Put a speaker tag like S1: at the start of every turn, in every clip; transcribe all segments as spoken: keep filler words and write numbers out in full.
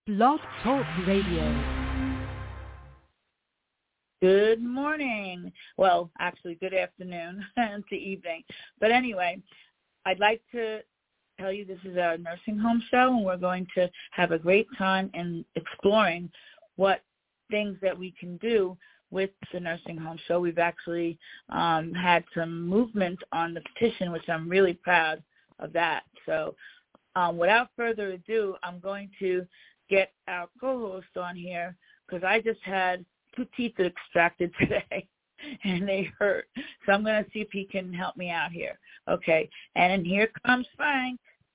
S1: Blog Talk Radio.
S2: Good morning. Well, actually, good afternoon to evening. But anyway, I'd like to tell you this is our nursing home show, and we're going to have a great time in exploring what things that we can do with the nursing home show. We've actually um, had some movement on the petition, which I'm really proud of that. So um, without further ado, I'm going to get our co-host on here because I just had two teeth extracted today and they hurt. So I'm going to see if he can help me out here. Okay. And then here comes Frank.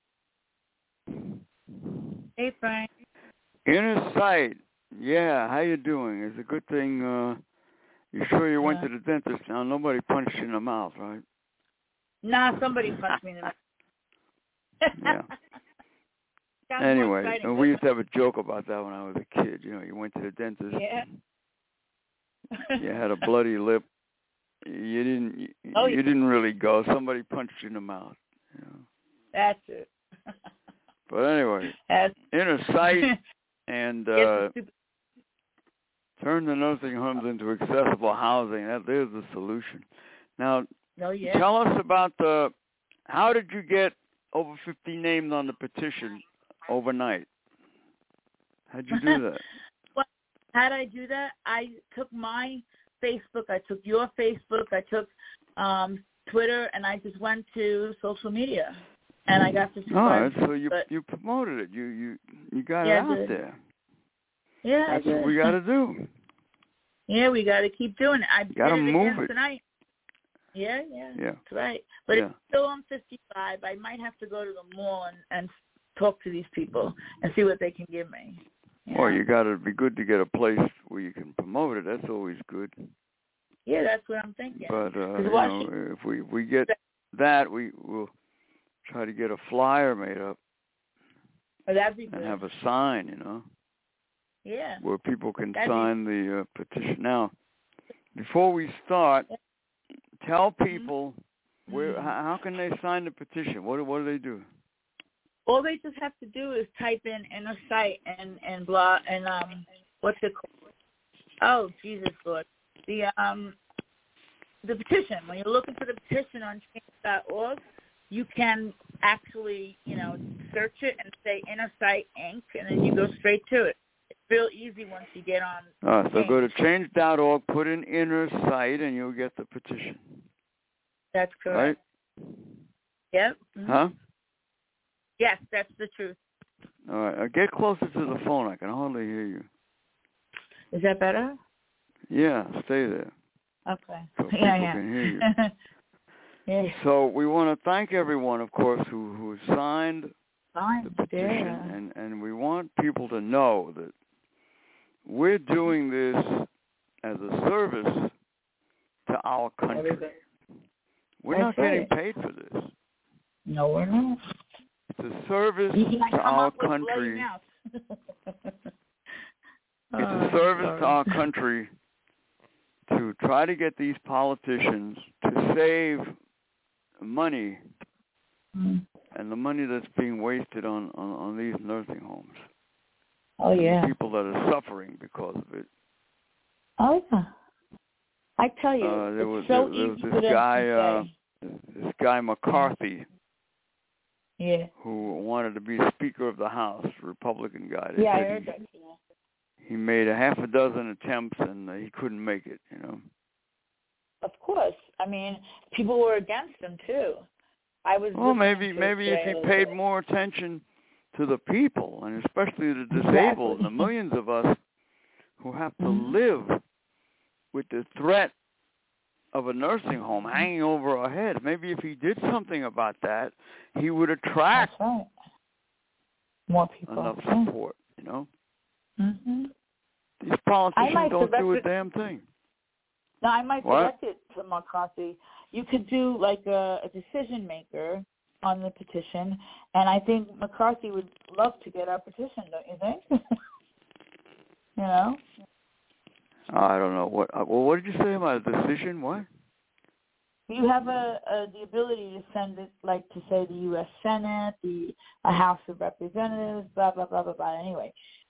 S2: Hey, Frank.
S3: Inner sight. Yeah, how you doing? It's a good thing. Uh, you sure you went
S2: yeah.
S3: to the dentist now? Nobody punched you in the mouth, right?
S2: Nah, somebody punched me in the mouth.
S3: Yeah. Anyway, and we used to have a joke about that when I was a kid. You know, you went to the dentist.
S2: Yeah.
S3: You had a bloody lip. You didn't. You,
S2: oh,
S3: you
S2: yeah.
S3: didn't really go. Somebody punched you in the mouth. You know.
S2: That's it.
S3: But anyway,
S2: That's
S3: inner sight and uh,
S2: yes,
S3: turn the nursing homes into accessible housing. That there's the solution. Now,
S2: oh, yeah.
S3: tell us about the. How did you get over fifty names on the petition overnight? How'd you do that?
S2: Well, how'd I do that? I took my Facebook, I took your Facebook, I took um, Twitter, and I just went to social media, and I got fifty-five.
S3: All right, so you
S2: but,
S3: you promoted it. You you you got
S2: yeah,
S3: it out there.
S2: Yeah,
S3: that's
S2: I did.
S3: what we got to do.
S2: Yeah, we got to keep doing it. I
S3: got to move
S2: again
S3: it
S2: tonight. Yeah, yeah,
S3: yeah,
S2: that's right. But
S3: yeah.
S2: it's still on fifty-five. I might have to go to the mall and, and talk to these people and see what they can give me. You
S3: well,
S2: know?
S3: you got to be good to get a place where you can promote it. That's always good.
S2: Yeah, that's what I'm thinking.
S3: But uh, you know, if we we get that, we will try to get a flyer made up.
S2: Oh, that'd be good.
S3: And have a sign, you know.
S2: Yeah.
S3: Where people can
S2: that'd
S3: sign be... the uh, petition. Now, before we start, yeah. tell people mm-hmm. where mm-hmm. how can they sign the petition? What what do they do?
S2: All they just have to do is type in inner sight and and blah and um what's it called? Oh Jesus Lord, the um the petition. When you're looking for the petition on change dot org, you can actually you know search it and say Inner Sight Incorporated, and then you go straight to it. It's real easy once you get on.
S3: Uh, so change. Go to change dot org, put in Inner Sight, and you'll get the petition.
S2: That's correct.
S3: Right?
S2: Yep. Mm-hmm.
S3: Huh?
S2: Yes, that's the truth.
S3: All right. Uh, get closer to the phone. I can hardly hear you.
S2: Is that better?
S3: Yeah, stay there.
S2: Okay.
S3: So people
S2: yeah, yeah.
S3: can hear you.
S2: yeah.
S3: So we want to thank everyone, of course, who, who signed
S2: Fine.
S3: the petition,
S2: yeah.
S3: and, and we want people to know that we're doing this as a service to our country. We're
S2: That's
S3: not getting
S2: right.
S3: paid for this.
S2: No, we're not.
S3: It's a service to our country. It's a service
S2: oh,
S3: to our country to try to get these politicians to save money
S2: mm.
S3: and the money that's being wasted on, on, on these nursing homes.
S2: Oh, yeah.
S3: The people that are suffering because of it.
S2: Oh, yeah. I tell you,
S3: uh, there
S2: it's
S3: was,
S2: so
S3: there,
S2: easy
S3: there was
S2: for
S3: this
S2: them
S3: guy,
S2: to
S3: uh,
S2: say.
S3: this guy McCarthy.
S2: Yeah.
S3: Who wanted to be Speaker of the House, Republican guy. They
S2: yeah, I
S3: said
S2: heard
S3: he,
S2: that. Yeah.
S3: He made a half a dozen attempts and uh, he couldn't make it, you know.
S2: Of course. I mean, people were against him, too. I was
S3: Well, maybe maybe if he paid bit. more attention to the people, and especially the disabled,
S2: exactly.
S3: the millions of us who have to
S2: mm-hmm.
S3: live with the threat of a nursing home hanging over our heads. Maybe if he did something about that, he would attract
S2: right. more people.
S3: enough support, you know.
S2: Mm-hmm.
S3: These politicians don't do a damn thing.
S2: No, I might
S3: what?
S2: direct it to McCarthy. You could do like a, a decision maker on the petition, and I think McCarthy would love to get our petition, don't you think? you know?
S3: I don't know. What well, what did you say about a decision? What?
S2: You have a, a the ability to send it, like to say the U S Senate, the a House of Representatives, blah, blah, blah, blah, blah. Anyway,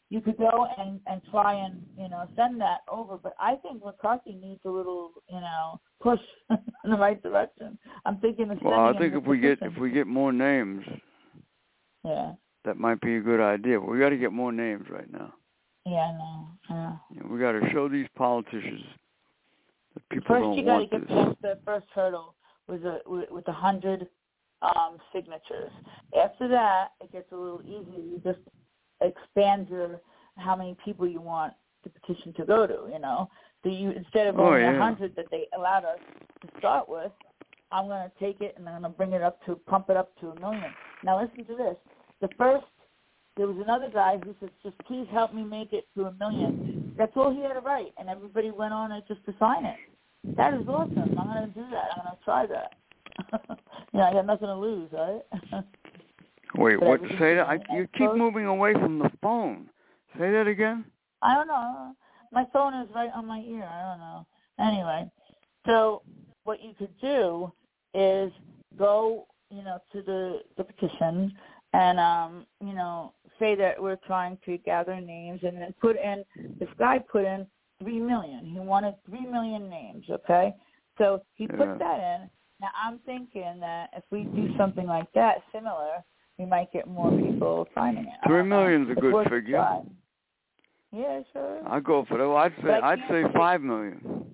S2: you could go and, and try and, you know, send that over. But I think McCarthy needs a little, you know, push in the right direction. I'm thinking of
S3: Well, I
S2: sending
S3: think
S2: him
S3: if
S2: the
S3: we get
S2: petition.
S3: if we get more names,
S2: yeah,
S3: that might be a good idea. But we got to get more names right now.
S2: yeah, I know. Yeah.
S3: You know, we got to show these politicians that people
S2: First,
S3: don't
S2: you got to
S3: want
S2: get
S3: this.
S2: past the first hurdle with a with, with a hundred um, signatures. After that, it gets a little easier. You just expand your how many people you want the petition to go to. You know, so you instead of
S3: Oh,
S2: only a
S3: yeah.
S2: hundred that they allowed us to start with, I'm going to take it and I'm going to bring it up to pump it up to a million. Now listen to this. The first, there was another guy who said, just please help me make it to a million. That's all he had to write, and everybody went on it just to sign it. That is awesome. I'm going to do that. I'm going to try that. you know, I got nothing to lose, right?
S3: Wait,
S2: But
S3: what?
S2: everything-
S3: Say that? I, you keep
S2: first-
S3: moving away from the phone. Say that again.
S2: I don't know. My phone is right on my ear. I don't know. Anyway, so what you could do is go, you know, to the, the petition and, um, you know, say that we're trying to gather names and then put in, this guy put in three million. He wanted three million names, okay? So he
S3: Yeah.
S2: put that in. Now I'm thinking that if we do something like that, similar, we might get more people signing it. I
S3: Three
S2: don't know.
S3: million's a
S2: It's
S3: good
S2: worth a
S3: figure.
S2: try. Yeah, sure.
S3: I'd go for that. Well, I'd say
S2: But I
S3: I'd
S2: can't
S3: say
S2: think-
S3: five million.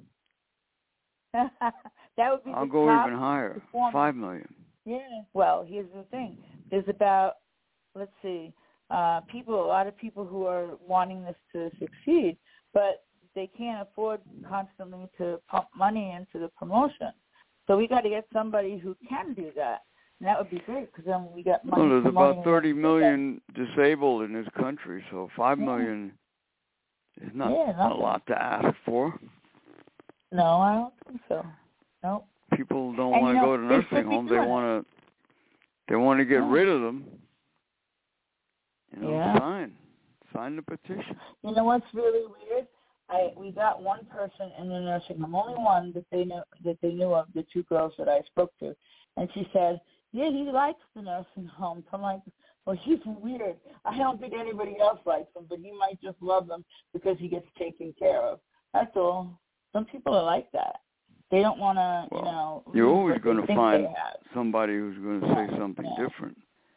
S2: that would be
S3: I'll
S2: the
S3: go
S2: top
S3: even higher.
S2: performance.
S3: Five million.
S2: Yeah. Well, here's the thing. There's about, let's see, uh, people, a lot of people who are wanting this to succeed, but they can't afford constantly to pump money into the promotion. So we got to get somebody who can do that. And that would be great because then we got money.
S3: Well, there's
S2: promoting
S3: about thirty
S2: it.
S3: million disabled in this country, so five
S2: Yeah.
S3: million is not
S2: Yeah,
S3: a
S2: nothing.
S3: lot to ask for.
S2: No, I don't think so. Nope.
S3: People don't
S2: And,
S3: want
S2: you
S3: to
S2: know,
S3: go to
S2: they
S3: nursing
S2: should be
S3: homes. They
S2: doing it.
S3: want to. They want to get
S2: Yeah.
S3: rid of them. You know,
S2: Yeah.
S3: sign, sign the petition.
S2: You know what's really weird? I we got one person in the nursing home, only one that they knew that they knew of, the two girls that I spoke to, and she said, "Yeah, he likes the nursing home." I'm like, "Well, he's weird. I don't think anybody else likes him, but he might just love them because he gets taken care of." That's all. Some people are like that. They don't want to,
S3: Well,
S2: you know.
S3: You're
S2: lose
S3: always
S2: what
S3: going
S2: they
S3: to
S2: think
S3: find
S2: they have.
S3: somebody who's going to
S2: Yeah,
S3: say something
S2: yeah.
S3: different.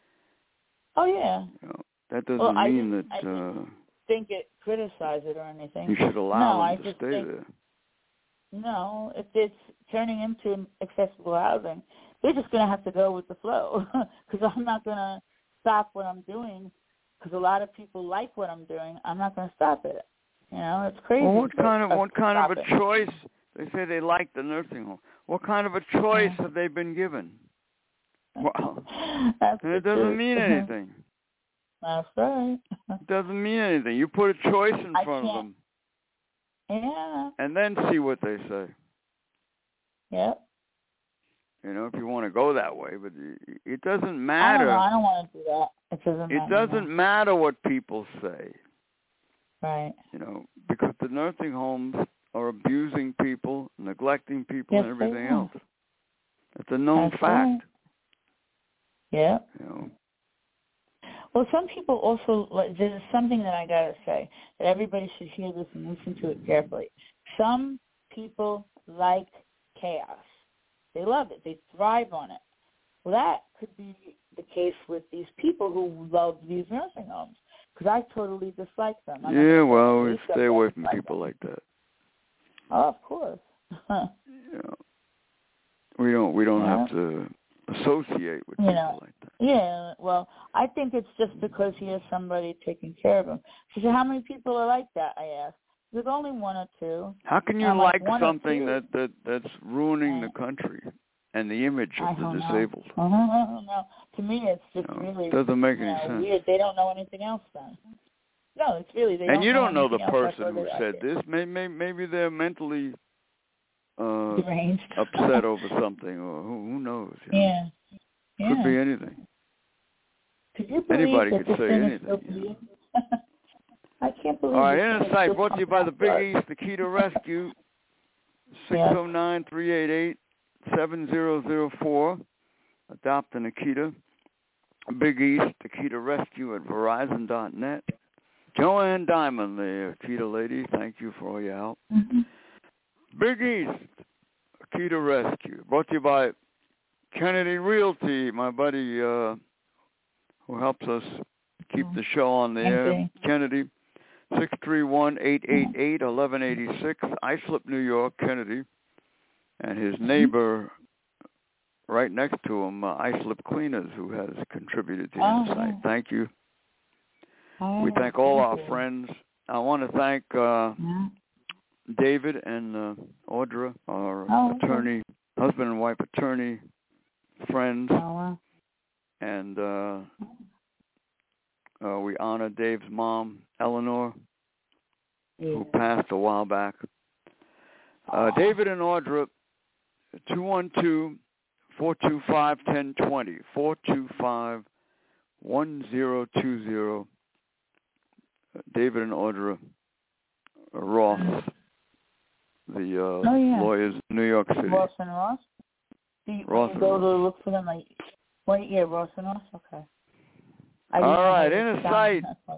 S2: Oh yeah.
S3: You know, that doesn't
S2: Well, I
S3: mean
S2: didn't- I
S3: that
S2: didn't
S3: uh,
S2: think it criticize it or anything.
S3: you should allow
S2: no, I
S3: them to
S2: just
S3: stay
S2: think,
S3: there.
S2: No, if it's turning into accessible housing, they're just going to have to go with the flow because I'm not going to stop what I'm doing because a lot of people like what I'm doing. I'm not going to stop it. You know, it's crazy.
S3: Well, what kind of
S2: to
S3: what kind of
S2: stop
S3: a
S2: it.
S3: choice? They say they like the nursing home. What kind of a choice
S2: Yeah.
S3: have they been given? Well,
S2: That's
S3: and it
S2: the
S3: doesn't
S2: truth.
S3: mean anything.
S2: That's right.
S3: It doesn't mean anything. You put a choice in
S2: I
S3: front of
S2: can't-
S3: them,
S2: Yeah.
S3: and then see what they say.
S2: Yep.
S3: You know, if you want to go that way, but it doesn't
S2: I don't
S3: matter.
S2: know. I don't want to do that. It doesn't
S3: It
S2: matter.
S3: doesn't matter what people say.
S2: Right.
S3: You know, because the nursing homes are abusing people, neglecting people,
S2: Yes,
S3: and
S2: they
S3: everything
S2: are.
S3: else. It's a known
S2: That's
S3: fact.
S2: right. Yeah.
S3: You know.
S2: Well, some people also, like, there's something that I got to say, that everybody should hear this and listen to it carefully. Some people like chaos. They love it. They thrive on it. Well, that could be the case with these people who love these nursing homes, because I totally dislike them. I'm not
S3: Yeah,
S2: gonna
S3: well,
S2: say
S3: we
S2: this,
S3: stay
S2: I
S3: away from
S2: dislike
S3: people
S2: them.
S3: like that.
S2: Oh, of course.
S3: You know, we don't we don't
S2: Yeah.
S3: have to associate with
S2: You
S3: people
S2: know.
S3: like that.
S2: Yeah, well, I think it's just because he has somebody taking care of him. She said, how many people are like that, I asked. There's only one or two.
S3: How can you
S2: I'm
S3: like
S2: like, one or
S3: something
S2: two.
S3: that, that that's ruining
S2: Right.
S3: the country and the image
S2: I
S3: of the
S2: don't
S3: disabled?
S2: know. I don't know. To me, it's just
S3: You know,
S2: really
S3: doesn't make
S2: you
S3: any
S2: know,
S3: sense.
S2: weird. They don't know anything else then. No, it's really, they
S3: And
S2: don't
S3: you
S2: know
S3: don't know the
S2: anything else. That's
S3: person
S2: why
S3: who
S2: they like
S3: said
S2: it.
S3: this. Maybe, maybe maybe they're mentally uh,
S2: Deranged.
S3: upset over something, or who, who knows? You know?
S2: Yeah. Yeah.
S3: Could be anything.
S2: Could you believe
S3: Anybody
S2: that
S3: could
S2: this
S3: say
S2: thing is
S3: anything,
S2: so
S3: you know.
S2: big? I can't believe
S3: All right,
S2: this
S3: Inner
S2: thing is
S3: Sight
S2: still
S3: brought to you by the
S2: pumping out
S3: Big East Nikita Rescue, six
S2: Yes.
S3: oh nine, three eight eight, seven zero zero four. Adopt a Nikita. Big East Nikita Rescue at Verizon dot net. Joanne Diamond, the Akita lady, thank you for all your help.
S2: Mm-hmm.
S3: Big East, Akita Rescue, brought to you by Kennedy Realty, my buddy uh, who helps us keep the show on the air. Kennedy, six three one, eight eight eight, one one eight six, Islip, New York, Kennedy. And his neighbor right next to him, uh, Islip Cleaners, who has contributed to
S2: oh,
S3: Insight.
S2: Yeah.
S3: Thank you.
S2: Oh,
S3: we thank all
S2: thank
S3: our
S2: you.
S3: friends. I want to thank uh,
S2: yeah.
S3: David and uh, Audra, our
S2: oh,
S3: attorney,
S2: okay.
S3: husband and wife attorney, friends.
S2: Oh, wow.
S3: And uh, uh, we honor Dave's mom, Eleanor,
S2: yeah.
S3: who passed a while back. Uh, David and Audra, two one two, four two five, one zero two zero, four two five, one zero two zero. David and Audra Ross, the uh,
S2: oh, yeah.
S3: lawyers in New York City.
S2: Ross and Ross? Do you,
S3: Ross
S2: you
S3: and
S2: go
S3: Ross.
S2: to look for them? Like, what, yeah, Ross and Ross? Okay. I
S3: All right,
S2: in
S3: in a sight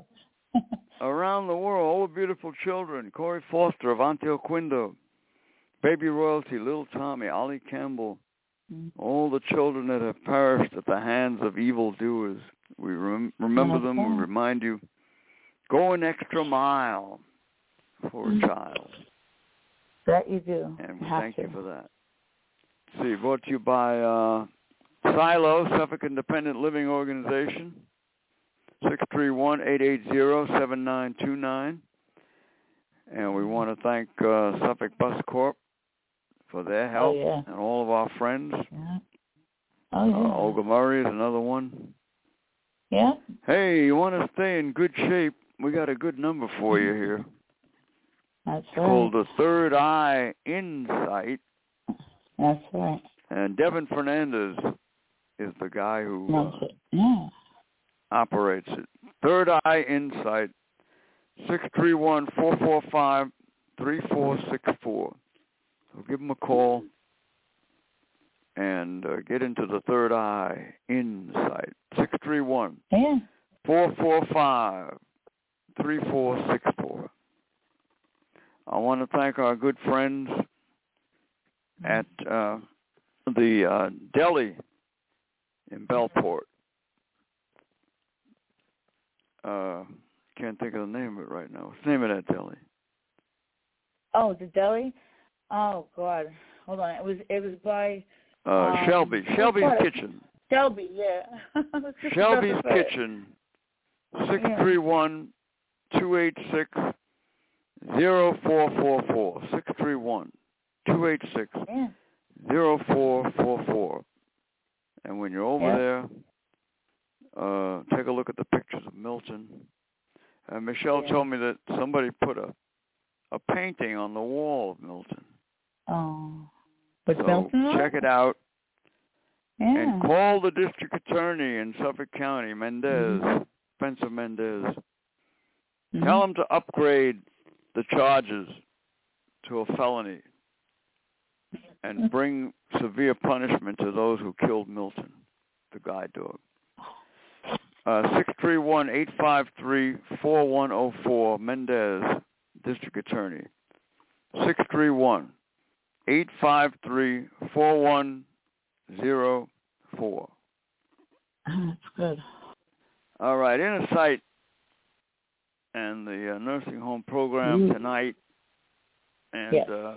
S3: around the world, all the beautiful children, Corey Foster, Avante Oquindo, Baby Royalty, Little Tommy, Ollie Campbell, mm-hmm. all the children that have perished at the hands of evildoers. We rem- remember them, we remind you. Go an extra mile for a child.
S2: That you do.
S3: And we
S2: Have
S3: thank
S2: to.
S3: you for that. See, brought to you by uh, Silo, Suffolk Independent Living Organization, six three one, eight eight zero, seven nine two nine. And we want to thank uh, Suffolk Bus Corp for their help
S2: oh, yeah.
S3: and all of our friends.
S2: Yeah. Oh, yeah.
S3: Uh, Olga Murray is another one.
S2: Yeah.
S3: Hey, you want to stay in good shape? We got a good number for you here.
S2: That's
S3: it's
S2: right.
S3: called the Third Eye Insight.
S2: That's right.
S3: And Devin Fernandez is the guy who uh,
S2: yeah.
S3: operates it. Third Eye Insight, six three one, four four five, three four six four. So give them a call and uh, get into the Third Eye Insight, six three one, four four five, three four six four. I want to thank our good friends at uh, the uh, deli in Bellport. Uh, can't think of the name of it right now. What's the name of that deli?
S2: Oh, the deli? Oh, God. Hold on. It was it was by...
S3: Uh,
S2: um,
S3: Shelby. Shelby's Kitchen.
S2: Shelby, yeah.
S3: Shelby's Kitchen, six three one, two eight six, zero four four four. six three one, two eight six, zero four four four. And when you're over
S2: yeah.
S3: there, uh, take a look at the pictures of Milton. Uh, Michelle
S2: yeah.
S3: told me that somebody put a a painting on the wall of Milton.
S2: Oh. With
S3: so
S2: Milton?
S3: Check it out.
S2: Yeah.
S3: And call the district attorney in Suffolk County, Mendez,
S2: mm-hmm.
S3: Spencer Mendez.
S2: Mm-hmm.
S3: Tell him to upgrade the charges to a felony and bring severe punishment to those who killed Milton, the guide dog. Uh, six three one, eight five three, four one zero four, Mendez, district attorney. six three one, eight five three, four one zero four.
S2: That's good.
S3: All right, Inner Sight and the uh, nursing home program
S2: mm.
S3: tonight. And
S2: yes.
S3: uh,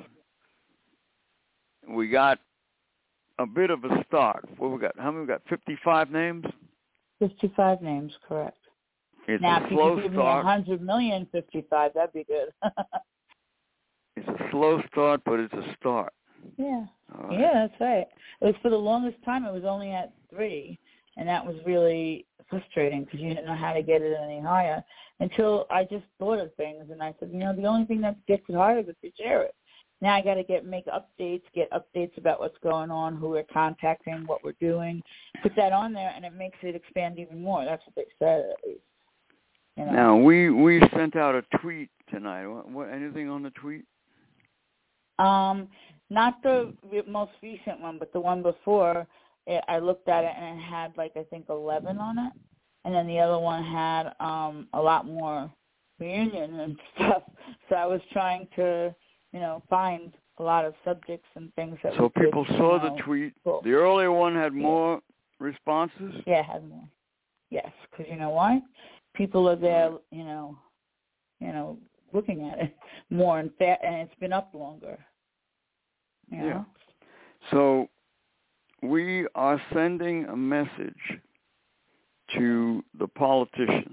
S3: we got a bit of a start. What we got? How many we got? fifty-five names?
S2: fifty-five names, correct.
S3: It's
S2: now,
S3: a
S2: if
S3: slow
S2: you could give
S3: start.
S2: me one hundred million fifty-five, that'd be good.
S3: It's a slow start, but it's a start.
S2: Yeah.
S3: Right.
S2: Yeah, that's right. It was for the longest time, it was only at three, and that was really frustrating because you didn't know how to get it any higher until I just thought of things, and I said, you know, the only thing that gets it higher is if you share it. Now I got to get make updates, get updates about what's going on, who we're contacting, what we're doing, put that on there, and it makes it expand even more. That's what they said, at least. You know?
S3: Now, we, we sent out a tweet tonight. What, what anything on the tweet?
S2: Um, not the most recent one, but the one before. It, I looked at it and it had like I think eleven on it, and then the other one had um a lot more reunion and stuff. So I was trying to, you know, find a lot of subjects and things that
S3: so
S2: we
S3: people
S2: could,
S3: saw
S2: you know,
S3: the tweet.
S2: pull.
S3: The earlier one had
S2: Yeah.
S3: more responses?
S2: Yeah, it had more. Yes, because you know why? People are there, you know, you know, looking at it more and fa- and it's been up longer. You know?
S3: Yeah. So we are sending a message to the politicians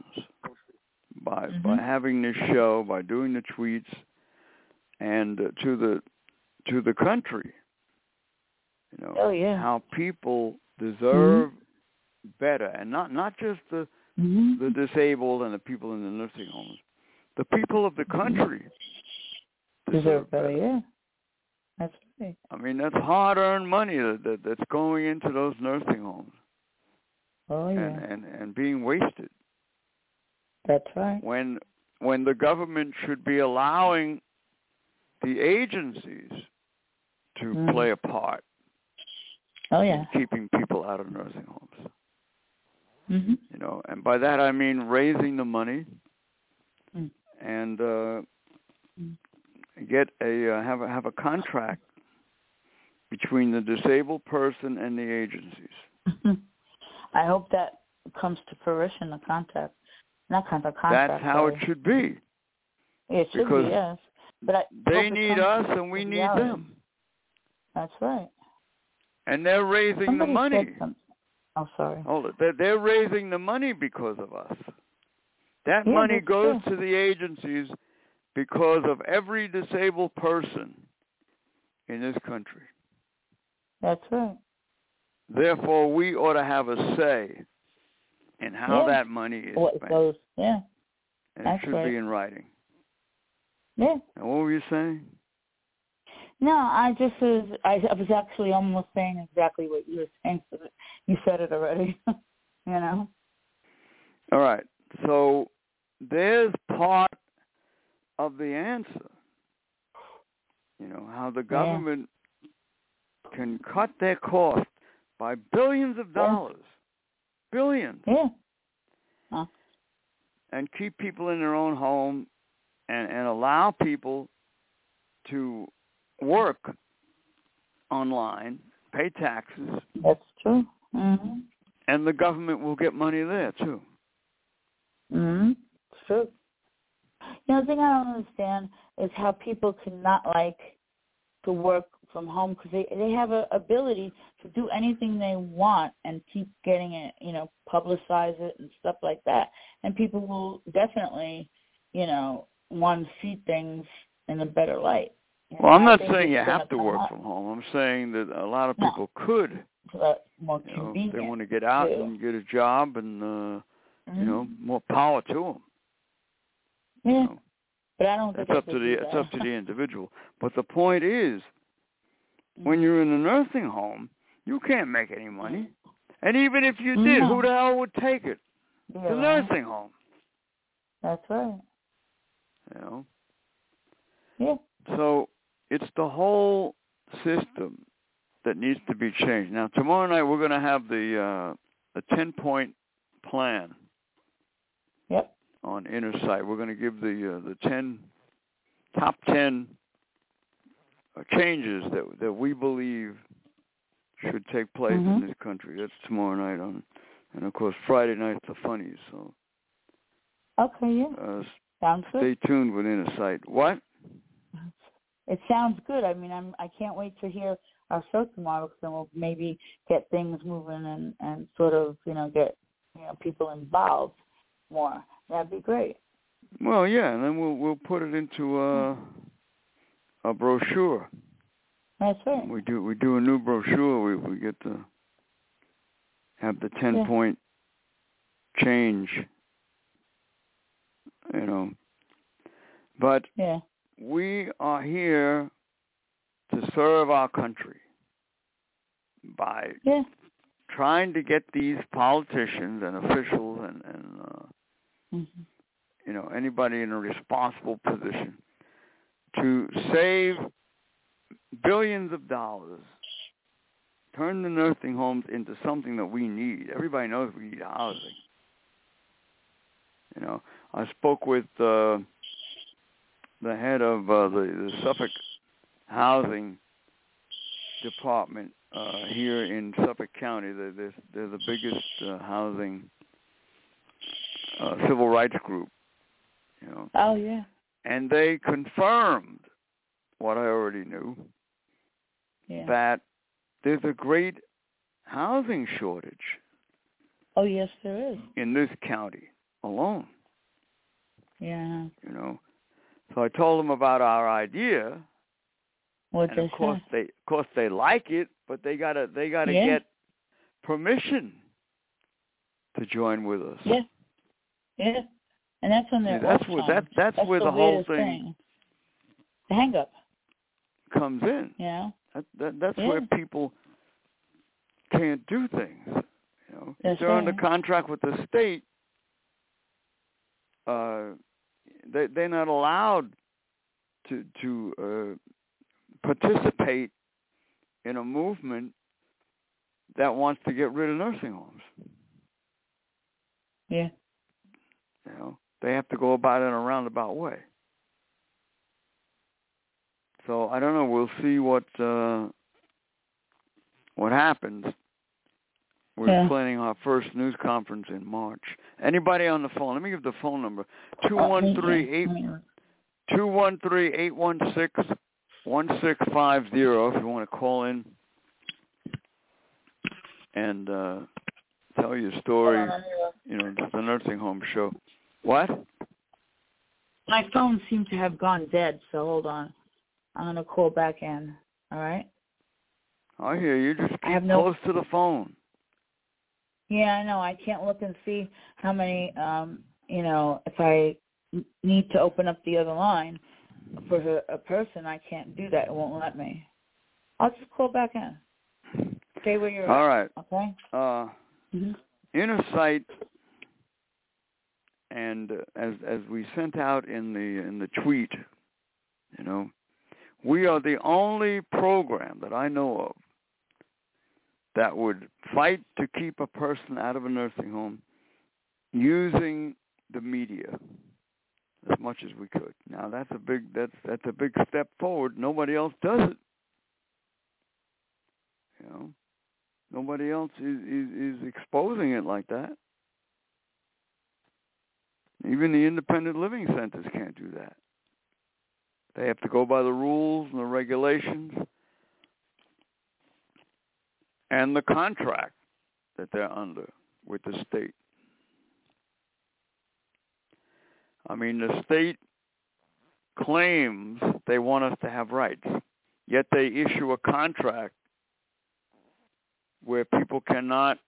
S3: by
S2: Mm-hmm.
S3: by having this show, by doing the tweets, and uh, to the to the country. You know,
S2: Oh, yeah.
S3: how people deserve
S2: mm-hmm.
S3: better, and not not just the
S2: mm-hmm.
S3: the disabled and the people in the nursing homes. The people of the country
S2: mm-hmm.
S3: deserve,
S2: deserve better.
S3: better.
S2: Yeah, that's right.
S3: I mean, that's hard-earned money that, that that's going into those nursing homes.
S2: Oh yeah,
S3: and, and, and being wasted.
S2: That's right.
S3: When when the government should be allowing the agencies to
S2: mm.
S3: play a part
S2: oh, yeah.
S3: in keeping people out of nursing homes.
S2: Mm-hmm.
S3: You know, and by that I mean raising the money
S2: mm.
S3: and uh,
S2: mm.
S3: get a uh, have a have a contract between the disabled person and the agencies.
S2: I hope that comes to fruition. The contract, not contract, contract.
S3: That's how
S2: sorry.
S3: it should be.
S2: It should
S3: because
S2: be, yes. But I
S3: they need us and we need
S2: reality.
S3: them.
S2: That's right.
S3: And they're raising
S2: Somebody
S3: the money.
S2: said something. Oh, sorry.
S3: Hold it. They're, they're raising the money because of us. That
S2: Yeah,
S3: money
S2: that's
S3: goes
S2: true.
S3: to the agencies because of every disabled person in this country.
S2: That's right.
S3: Therefore, we ought to have a say in how
S2: yeah.
S3: that money is
S2: what
S3: spent.
S2: Goes, yeah.
S3: And
S2: That's
S3: it should
S2: right.
S3: be in writing.
S2: Yeah.
S3: And what were you saying?
S2: No, I just was, I, I was actually almost saying exactly what you were saying. So that you said it already, you know?
S3: All right. So there's part of the answer. You know, how the government yeah. can cut their costs by billions of dollars. Yeah. Billions.
S2: Yeah. Huh.
S3: And keep people in their own home and, and allow people to work online, pay taxes.
S2: That's true. Mm-hmm.
S3: And the government will get money there, too.
S2: Mm-hmm. It's true. You know, the thing I don't understand is how people cannot like to work from home because they, they have a ability to do anything they want and keep getting it, you know, publicize it and stuff like that. And people will definitely, you know, want to see things in a better light. You
S3: well,
S2: know,
S3: I'm not
S2: saying
S3: you have to work up. from home. I'm saying that a lot of people
S2: no.
S3: could.
S2: More
S3: you know,
S2: convenient.
S3: they want to get out
S2: too.
S3: and get a job and, uh,
S2: mm-hmm.
S3: you know, more power to them.
S2: Yeah.
S3: You know?
S2: But I don't
S3: That's
S2: think
S3: up to the
S2: it's
S3: up to the individual. But the point is, when you're in a nursing home, you can't make any money. And even if you did,
S2: no.
S3: who the hell would take it?
S2: Yeah,
S3: the
S2: right.
S3: nursing home.
S2: That's right.
S3: You know?
S2: Yeah.
S3: So it's the whole system that needs to be changed. Now, tomorrow night we're going to have the uh, a ten-point plan.
S2: Yep.
S3: On Inner Sight. We're going to give the uh, the ten top ten uh, changes that that we believe should take place
S2: mm-hmm.
S3: in this country. That's tomorrow night on, and of course Friday night's the funnies. So
S2: okay, yeah,
S3: uh,
S2: sounds
S3: stay
S2: good.
S3: Stay tuned with Inner Sight. What?
S2: It sounds good. I mean, I'm I can't wait to hear our show tomorrow because then we'll maybe get things moving and and sort of you know get you know people involved more. That'd be great.
S3: Well, yeah, and then we'll we'll put it into a, a brochure.
S2: That's right.
S3: We do we do a new brochure. We we get to have the ten
S2: yeah.
S3: point change. You know, but
S2: yeah.
S3: we are here to serve our country by
S2: yeah.
S3: trying to get these politicians and officials and, and uh,
S2: mm-hmm.
S3: you know, anybody in a responsible position to save billions of dollars, turn the nursing homes into something that we need. Everybody knows we need housing. You know, I spoke with uh, the head of uh, the, the Suffolk Housing Department uh, here in Suffolk County. They're, they're, they're the biggest uh, housing uh, civil rights group. You know.
S2: Oh, yeah.
S3: And they confirmed what I already knew,
S2: yeah.
S3: that there's a great housing shortage.
S2: Oh, yes, there is.
S3: In this county alone.
S2: Yeah.
S3: You know. So I told them about our idea.
S2: What
S3: and
S2: they
S3: of course
S2: say?
S3: they of course they like it, but they gotta they gotta
S2: yeah.
S3: get permission to join with us.
S2: Yeah. Yeah. And that's when they're
S3: See, that's where that that's,
S2: that's
S3: where
S2: the,
S3: the whole thing,
S2: thing. The hang up
S3: comes in.
S2: Yeah.
S3: That, that that's
S2: yeah.
S3: where people can't do things. You know,
S2: that's
S3: if they're
S2: right.
S3: under contract with the state, uh, they they're not allowed to to uh, participate in a movement that wants to get rid of nursing homes.
S2: Yeah.
S3: You know, they have to go about it in a roundabout way. So I don't know. We'll see what uh, what happens. We're
S2: yeah.
S3: planning our first news conference in March. Anybody on the phone? Let me give the phone number: two one three eight two one three eight one six one six five zero. If you want to call in and uh, tell your story, you know, it's the nursing home show. What?
S2: My phone seemed to have gone dead, so hold on. I'm going to call back in, all right?
S3: I hear you. Just
S2: I have
S3: keep
S2: no...
S3: close to the phone.
S2: Yeah, I know. I can't look and see how many, um, you know, if I need to open up the other line for a, a person, I can't do that. It won't let me. I'll just call back in. Stay where you're
S3: All
S2: at.
S3: right.
S2: Okay?
S3: Uh,
S2: mm-hmm.
S3: Inner Sight, and uh, as as we sent out in the in the tweet, you know, we are the only program that I know of that would fight to keep a person out of a nursing home using the media as much as we could. Now that's a big that's that's a big step forward. Nobody else does it. You know, nobody else is, is, is exposing it like that. Even the independent living centers can't do that. They have to go by the rules and the regulations and the contract that they're under with the state. I mean, the state claims they want us to have rights, yet they issue a contract where people cannot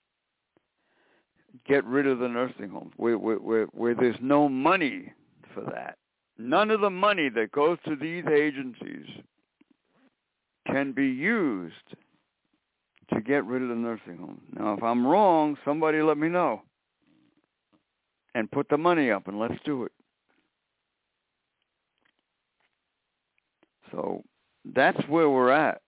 S3: get rid of the nursing homes, where, where, where, where there's no money for that. None of the money that goes to these agencies can be used to get rid of the nursing homes. Now, if I'm wrong, somebody let me know and put the money up, and let's do it. So that's where we're at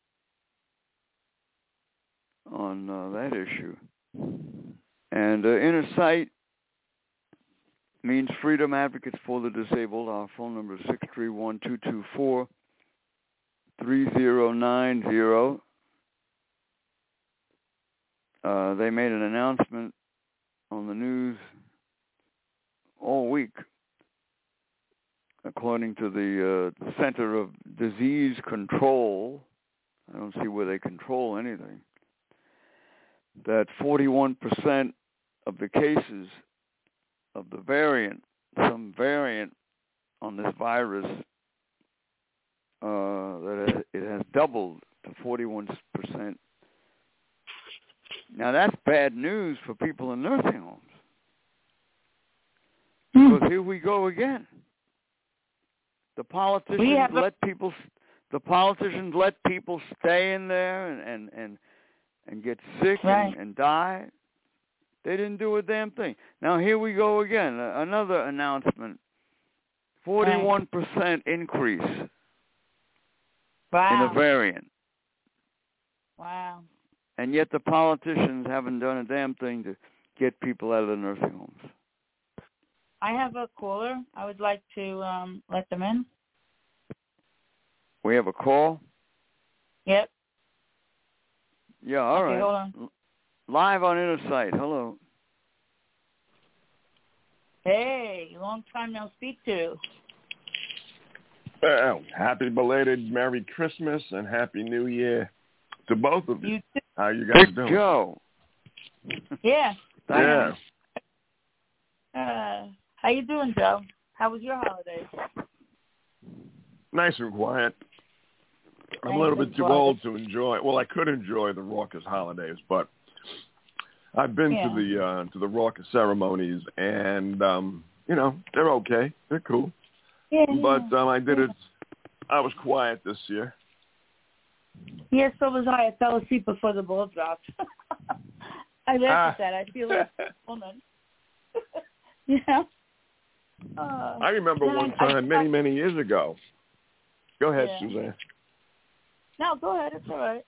S3: on uh, that issue. And uh, Inner Sight means Freedom Advocates for the Disabled. Our phone number is six three one, two two four, three zero nine zero. Uh, they made an announcement on the news all week, according to the uh, Center of Disease Control. I don't see where they control anything. That forty-one percent of the cases of the variant, some variant on this virus, uh, that it has doubled to forty-one percent. Now that's bad news for people in nursing homes. Because here we go again. The politicians let a- people, the politicians let people stay in there and and and, and get sick
S2: right.
S3: and, and die. They didn't do a damn thing. Now here we go again. Another announcement: forty-one percent increase
S2: wow.
S3: in the variant.
S2: Wow.
S3: And yet the politicians haven't done a damn thing to get people out of the nursing homes.
S2: I have a caller. I would like to um, let them in.
S3: We have a call?
S2: Yep.
S3: Yeah, all
S2: okay,
S3: right.
S2: Hold on.
S3: Live on Inner Sight. Hello.
S2: Hey, long time no speak to.
S4: Well, happy belated Merry Christmas and Happy New Year to both of you.
S2: You too.
S4: How you guys
S3: Big
S4: doing?
S3: Joe.
S2: Yeah.
S4: Yeah.
S2: Uh, how you doing, Joe? How was your holidays?
S4: Nice and quiet. I'm
S2: Nice
S4: a little
S2: and
S4: bit too
S2: quiet.
S4: old to enjoy. Well, I could enjoy the raucous holidays, but I've been
S2: Yeah.
S4: to the uh, to the raucous ceremonies, and um, you know they're okay. They're cool.
S2: Yeah.
S4: But um, I did
S2: yeah.
S4: it. I was quiet this year.
S2: Yeah, so was I. I fell asleep before the ball dropped. I laugh
S4: Ah.
S2: at that. I feel like a woman. you know? Uh,
S4: I remember
S2: then
S4: one
S2: I-
S4: time
S2: I-
S4: many, many years ago. Go ahead,
S2: Yeah.
S4: Suzanne.
S2: No, go ahead. It's all right.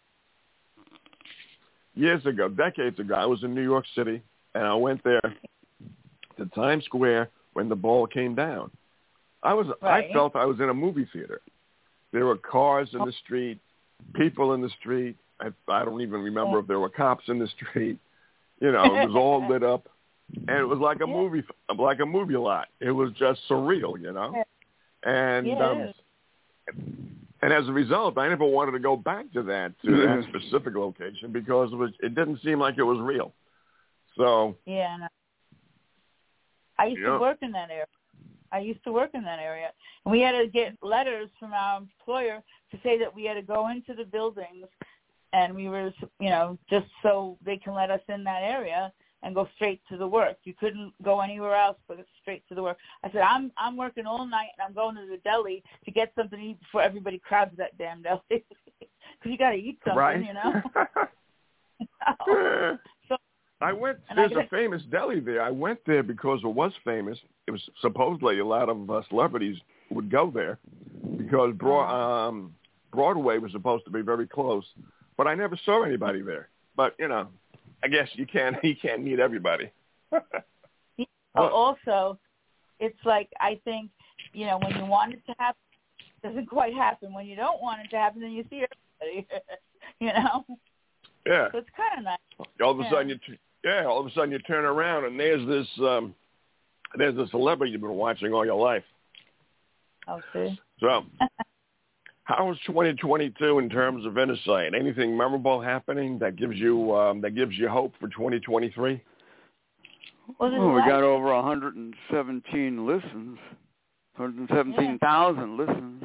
S4: Years ago, decades ago, I was in New York City, and I went there to Times Square when the ball came down. I was,
S2: Right.
S4: I felt I was in a movie theater. There were cars in the street, people in the street. I, I don't even remember if there were cops in the street. You know, it was all lit up, and it was like a
S2: Yeah.
S4: movie, like a movie lot. It was just surreal, you know. And
S2: Yeah, it
S4: um,
S2: is.
S4: and as a result, I never wanted to go back to that to that specific location because it was it didn't seem like it was real. So
S2: Yeah. No. I used
S4: Yeah.
S2: to work in that area. I used to work in that area. And we had to get letters from our employer to say that we had to go into the buildings and we were, you know, just so they can let us in that area and go straight to the work. You couldn't go anywhere else but straight to the work. I said, I'm I'm working all night and I'm going to the deli to get something to eat before everybody crowds that damn deli. Because you got to eat something,
S4: right,
S2: you know. so, so,
S4: I went.
S2: And I
S4: There's a
S2: got-
S4: famous deli there. I went there because it was famous. It was supposedly a lot of uh, celebrities would go there because Broad, um, Broadway was supposed to be very close, but I never saw anybody there. But you know, I guess you can't you can't meet everybody.
S2: Oh, also, it's like I think, you know, when you want it to happen, it doesn't quite happen. When you don't want it to happen, then you see everybody, you know?
S4: Yeah.
S2: So it's kind of nice.
S4: All of a
S2: Yeah.
S4: sudden you t- yeah, all of a sudden you turn around and there's this um, there's a celebrity you've been watching all your life.
S2: I'll see.
S4: So, how's twenty twenty-two in terms of Inner Sight? Anything memorable happening that gives you um, that gives you hope for twenty twenty-three?
S2: Well, there's
S3: Well,
S2: a
S3: we
S2: lot
S3: got
S2: of-
S3: over one hundred seventeen listens, one hundred seventeen thousand listens.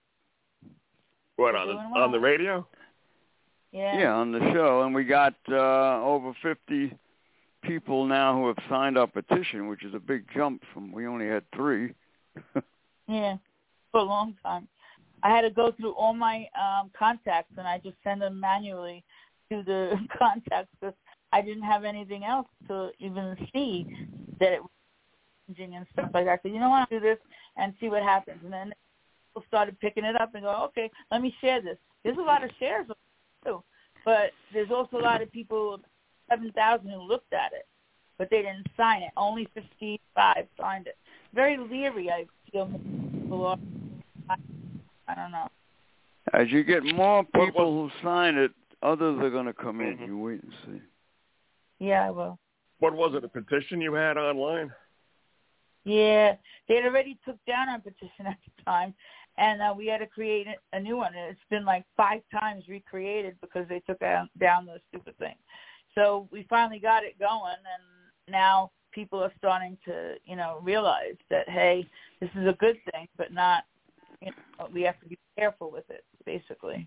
S4: What,
S2: We're
S4: on the
S2: doing well.
S4: on the radio?
S2: Yeah.
S3: Yeah, on the show, and we got uh, over fifty people now who have signed our petition, which is a big jump from we only had three.
S2: Yeah, for a long time. I had to go through all my um, contacts, and I just send them manually to the contacts because I didn't have anything else to even see that it was changing and stuff like that. So, you know what, I'll do this and see what happens. And then people started picking it up and go, okay, let me share this. There's a lot of shares too, but there's also a lot of people, seven thousand, who looked at it, but they didn't sign it. Only fifty-five signed it. Very leery, I feel. People are, I, I don't know.
S3: As you get more
S4: What-
S3: people who sign it, others are going to come in.
S4: Mhm.
S3: You wait and see.
S2: Yeah, I will.
S4: What was it? A petition you had online?
S2: Yeah, they had already took down our petition at the time, and uh, we had to create a new one. And it's been like five times recreated because they took down, down the stupid thing. So we finally got it going, and now people are starting to, you know, realize that, hey, this is a good thing, but not, you know, we have to be careful with it, basically.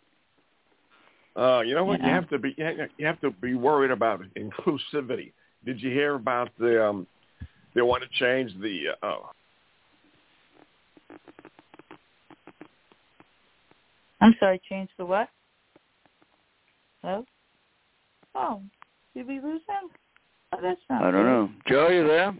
S4: Uh, you know what?
S2: Yeah.
S4: You have to be you have to be worried about inclusivity. Did you hear about the um, they want to change the uh, oh
S2: I'm sorry, change the what? Hello? Oh, did we lose them? Oh, that's not
S3: I don't
S2: good.
S3: know. Joe, you there?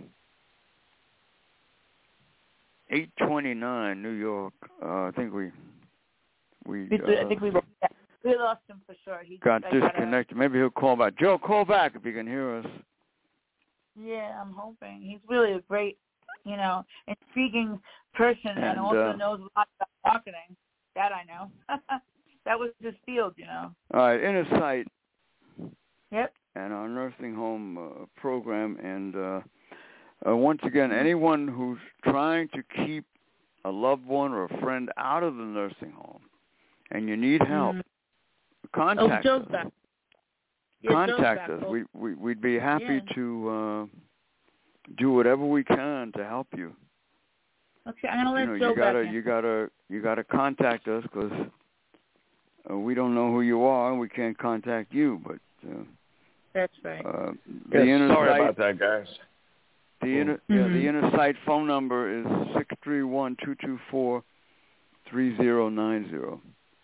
S3: eight twenty-nine, New York. Uh, I think we we
S2: We,
S3: uh,
S2: I think we lost, we lost him for sure. He
S3: got
S2: I gotta-
S3: disconnected. Maybe he'll call back. Joe, call back if you can hear us.
S2: Yeah, I'm hoping. He's really a great you know, intriguing person, and,
S3: And,
S2: also
S3: uh,
S2: knows a lot about marketing. That I know. That was his field, you know.
S3: All right, Inner Sight.
S2: Yep.
S3: And our nursing home uh, program. And uh, uh, once again, anyone who's trying to keep a loved one or a friend out of the nursing home and you need help,
S2: Mm.
S3: contact
S2: oh, Joe's
S3: us.
S2: Back. Yeah,
S3: Contact
S2: Joe's
S3: us.
S2: back.
S3: We, we, we'd be happy
S2: Yeah.
S3: to uh, do whatever we can to help you.
S2: Okay, I'm gonna let
S3: You know,
S2: Joe
S3: you gotta,
S2: back in.
S3: you gotta, you gotta contact us because uh, we don't know who you are and we can't contact you. But uh,
S2: That's right.
S3: uh, the
S4: Yes,
S3: Inner
S4: sorry
S3: Sight,
S4: about that, guys.
S3: The inner,
S2: Mm-hmm.
S3: yeah, the Inner Sight phone number is six three one, two two four, three zero nine zero.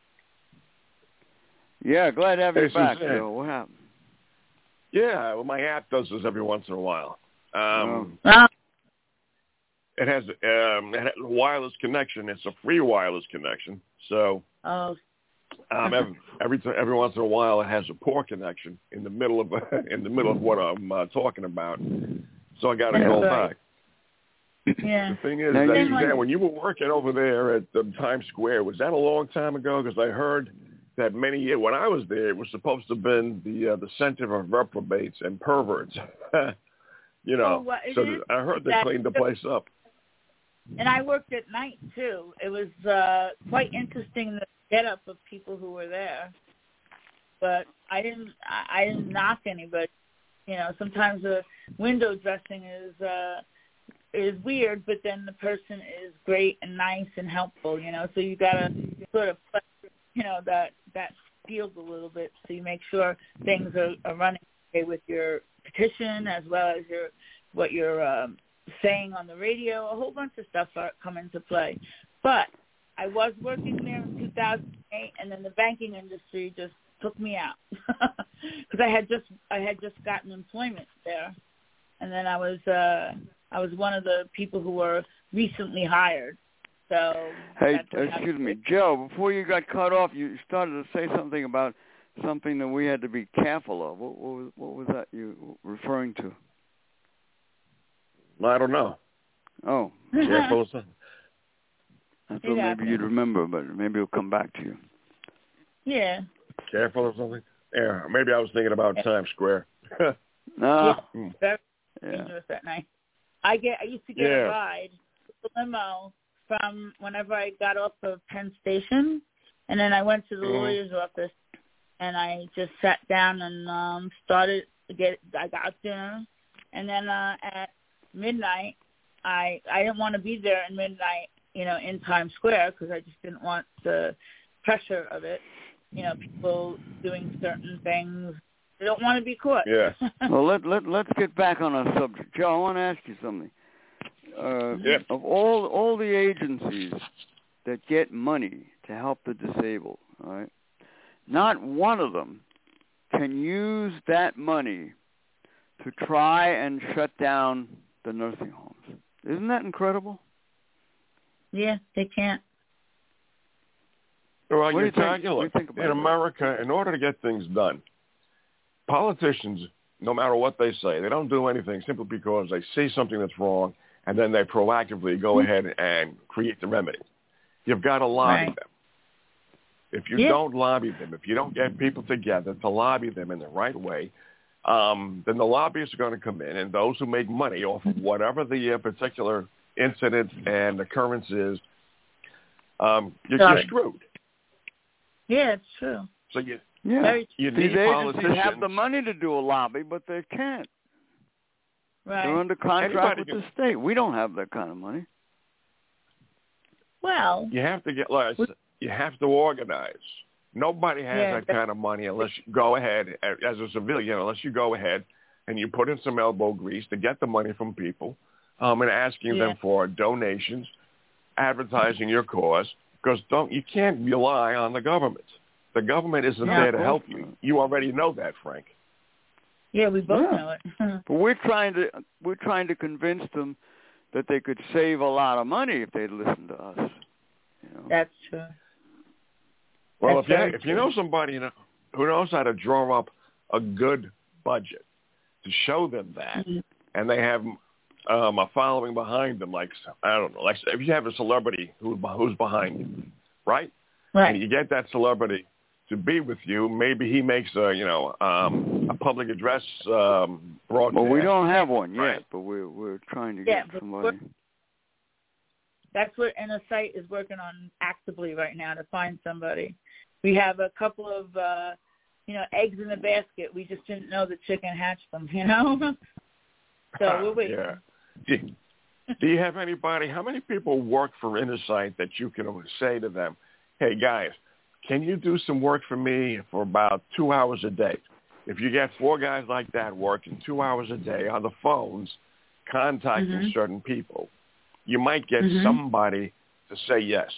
S3: Yeah, glad to have you
S4: Hey,
S3: back,
S4: Suzanne.
S3: Joe. What happened?
S4: Yeah, well, my app does this every once in a while. Um,
S2: Oh.
S4: It has um, it has a wireless connection. It's a free wireless connection. So
S2: Oh.
S4: um, every every, t- every once in a while, it has a poor connection in the middle of in the middle of what I'm uh, talking about. So I got to
S2: That's
S4: call
S2: right.
S4: back.
S2: Yeah.
S4: The thing is,
S3: Now,
S4: that,
S3: you-
S4: Suzanne, when you were working over there at the Times Square, was that a long time ago? Because I heard that many years when I was there, it was supposed to have been the uh, the center of reprobates and perverts. you know,
S2: Oh, well, it
S4: so
S2: is
S4: I heard they
S2: that-
S4: cleaned the place up.
S2: And I worked at night too. It was uh, quite interesting the get-up of people who were there. But I didn't. I, I didn't knock anybody. You know, sometimes the window dressing is uh, is weird, but then the person is great and nice and helpful. You know, so you gotta sort of put, you know, that that field a little bit, so you make sure things are, are running okay with your petition as well as your what you're um, saying on the radio. A whole bunch of stuff are, come into play. But I was working there in two thousand eight, and then the banking industry just took me out because I had just I had just gotten employment there, and then I was uh, I was one of the people who were recently hired. So
S3: Hey,
S2: that's what
S3: excuse
S2: happened.
S3: me, Joe. Before you got cut off, you started to say something about something that we had to be careful of. What, what was what was that you referring to?
S4: I don't know.
S3: Oh,
S4: Careful of something.
S3: I thought
S2: It
S3: maybe
S2: happened.
S3: you'd remember, but maybe it'll come back to you.
S2: Yeah.
S4: Careful of something. Yeah, maybe I was thinking about Times Square.
S3: No.
S2: Yeah. Very
S3: Yeah.
S2: dangerous at night. I get. I used to get
S4: Yeah.
S2: a ride, a limo, from whenever I got off of Penn Station, and then I went to the
S4: Mhm.
S2: lawyer's office, and I just sat down and um started to get. I got dinner, and then uh, at midnight, I I didn't want to be there at midnight, you know, in Times Square because I just didn't want the pressure of it. You know, people doing certain things. They don't want to be caught.
S4: Yeah.
S3: Well, let let let's get back on our subject, Joe. I want to ask you something. Uh,
S4: Yep.
S3: Of all all the agencies that get money to help the disabled, all right, not one of them can use that money to try and shut down the nursing homes. Isn't that incredible?
S2: Yeah, they can't.
S4: Well,
S3: What do
S4: you
S3: you think?
S4: calculate.
S3: What do you think about
S4: In
S3: that?
S4: America, in order to get things done, politicians, no matter what they say, they don't do anything simply because they see something that's wrong, and then they proactively go ahead and create the remedy. You've got to lobby
S2: Right.
S4: them. If you
S2: Yeah.
S4: don't lobby them, if you don't get people together to lobby them in the right way, um, then the lobbyists are going to come in, and those who make money off of whatever the uh, particular incident and occurrence is, um, you're,
S2: Got
S4: you're
S2: it.
S4: screwed.
S2: Yeah, it's true.
S4: So you
S3: Yeah.
S2: Very
S4: you
S3: These
S4: need
S3: agencies
S4: politicians.
S3: have the money to do a lobby, but they can't.
S2: Right.
S3: They're under contract
S4: Anybody
S3: with
S4: can-
S3: the state. We don't have that kind of money.
S2: Well,
S4: You have to get like you have to organize. Nobody has
S2: Yeah,
S4: that
S2: that-
S4: kind of money unless you go ahead as a civilian. Unless you go ahead and you put in some elbow grease to get the money from people, um, and asking
S2: Yeah.
S4: them for donations, advertising your cause. Because don't you can't rely on the government. The government isn't
S2: No,
S4: there
S3: of
S4: to help
S3: course
S4: you.
S3: not.
S4: You already know that, Frank.
S2: yeah, we both
S3: Yeah.
S2: know it.
S3: But we're trying to we're trying to convince them that they could save a lot of money if they'd listen to us. You know?
S2: That's true.
S4: Well,
S2: That's
S4: if you
S2: very
S4: if you
S2: true.
S4: know somebody you know, who knows how to draw up a good budget to show them that,
S2: Mhm.
S4: and they have um, a following behind them. Like, I don't know, like if you have a celebrity who, who's behind you, right?
S2: Right.
S4: And you get that celebrity to be with you, maybe he makes a, you know, um, a public address um, broadcast.
S3: Well, we don't have one yet,
S4: right?
S3: but we're we're trying to
S2: Yeah,
S3: get
S2: but
S3: somebody.
S2: That's what Inner Sight is working on actively right now, to find somebody. We have a couple of, uh, you know, eggs in the basket. We just didn't know the chicken hatched them, you know? So we're waiting.
S4: Yeah. Do, do you have anybody, how many people work for Inner Sight that you can say to them, hey, guys, can you do some work for me for about two hours a day? If you get four guys like that working two hours a day on the phones, contacting
S2: mm-hmm.
S4: certain people, you might get
S2: mm-hmm.
S4: somebody to say yes.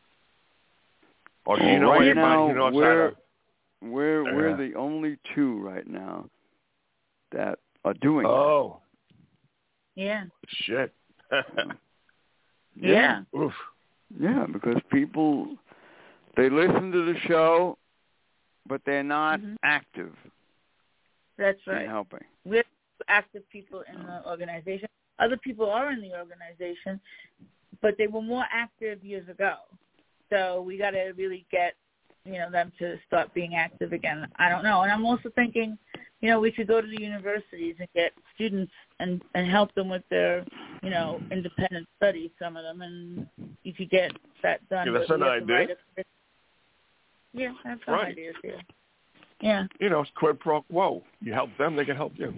S4: Or do you
S3: well,
S4: know
S3: right
S4: anybody
S3: now,
S4: who knows
S3: we're,
S4: how to...
S3: We're,
S4: uh,
S3: we're the only two right now that are doing
S4: Oh.
S2: Yeah.
S4: Shit.
S2: yeah.
S3: yeah.
S4: Oof.
S3: Yeah, because people, they listen to the show, but they're not
S2: mm-hmm.
S3: active.
S2: That's right.
S3: In helping.
S2: We're active people in the organization. Other people are in the organization, but they were more active years ago. So we got to really get, you know, them to start being active again. I don't know. And I'm also thinking, you know, we should go to the universities and get students and, and help them with their, you know, independent studies, some of them, and you could get that done.
S4: Yeah, that's
S2: but
S4: an idea.
S2: A, yeah, that's some
S4: right.
S2: ideas here. Yeah.
S4: You know, it's quid pro quo. You help them, they can help you.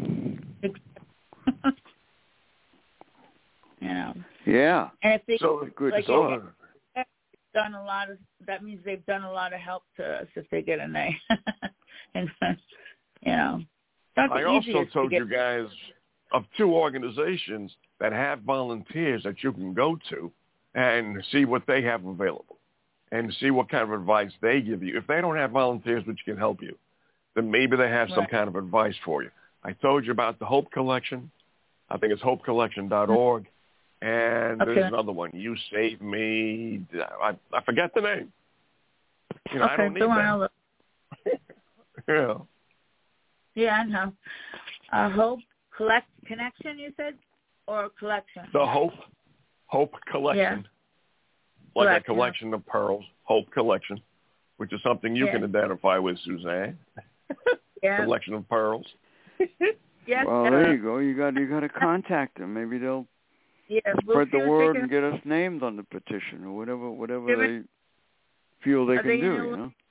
S2: You know.
S3: Yeah.
S2: And if they
S4: so,
S3: good
S2: like
S3: thought.
S2: They've done a lot of, that means they've done a lot of help to us if they get an A. And you know, not the
S4: I also
S2: easiest
S4: told
S2: to get,
S4: you guys of two organizations that have volunteers that you can go to and see what they have available and see what kind of advice they give you. If they don't have volunteers which can help you, then maybe they have some
S2: right.
S4: kind of advice for you. I told you about the Hope Collection. I think it's hope collection dot org. And
S2: okay.
S4: there's another one, You Save Me. I, I forget the name. You know,
S2: okay,
S4: I don't need
S2: so
S4: that. yeah.
S2: Yeah, I know. Uh, Hope collect Connection, you said, or collection?
S4: The Hope Hope Collection,
S2: yeah.
S4: like
S2: collection.
S4: a collection of pearls. Hope Collection, which is something you
S2: yeah.
S4: can identify with, Suzanne.
S2: yeah.
S4: Collection of pearls.
S2: yes.
S3: Well,
S2: uh,
S3: there you go. You got you got to contact them. Maybe they'll
S2: yeah, we'll
S3: spread the word
S2: can...
S3: and get us named on the petition or whatever whatever
S2: Give
S3: they feel they
S2: Are
S3: can
S2: they
S3: do.
S2: in
S3: You know.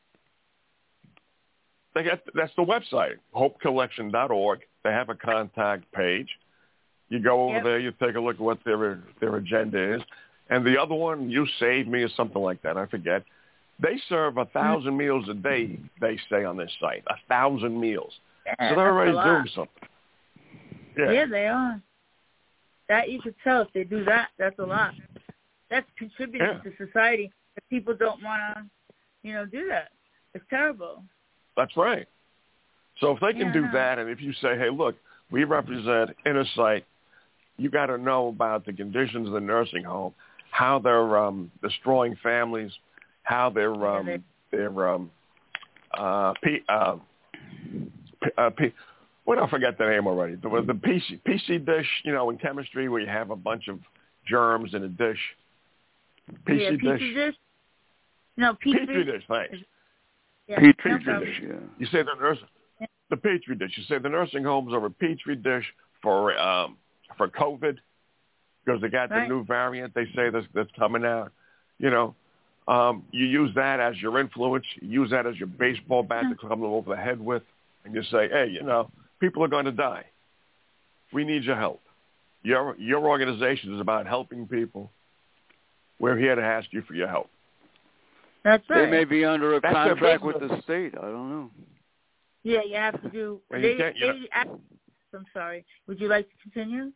S4: They got, that's the website, hope collection dot org. They have a contact page. You go over
S2: yep.
S4: there, you take a look at what their their agenda is. And the other one, You Save Me, or something like that, I forget. They serve a thousand meals a day, they say on this site, a thousand meals.
S2: Yeah,
S4: so they're already
S2: doing
S4: doing something. Yeah.
S2: yeah, they are. That you could tell if they do that, that's a lot. That's contributing
S4: yeah.
S2: to society. If people don't want to, you know, do that, it's terrible.
S4: That's right. So if they can
S2: yeah,
S4: do
S2: no.
S4: that, and if you say, hey, look, we represent Inner Sight, you got to know about the conditions of the nursing home, how they're um, destroying families, how they're um,
S2: yeah, they...
S4: they're um, uh, P, uh, P, uh, P, what I forgot the name already. The, the P C, P C dish, you know, in chemistry where you have a bunch of germs in a dish. P C
S2: yeah,
S4: dish.
S2: Petri dish. No, Petri,
S4: Petri dish. Thanks.
S2: Yeah,
S3: Petri
S2: no
S3: dish.
S2: problem.
S3: Yeah.
S4: You say the nurse,
S2: Yeah.
S4: the Petri dish. You say the nursing homes are a Petri dish for um, for COVID because they got
S2: Right.
S4: the new variant. They say that's that's coming out. You know, um, you use that as your influence. You use that as your baseball bat to come them over the head with, and you say, hey, you know, people are going to die. We need your help. Your your organization is about helping people. We're here to ask you for your help.
S2: That's right.
S3: They may be under a
S4: That's their
S3: contract with
S4: business.
S3: the state. I don't know.
S2: Yeah, you have to do.
S4: Well,
S2: they,
S4: you can't, you
S2: they,
S4: know-
S2: I, I'm sorry. Would you like to continue?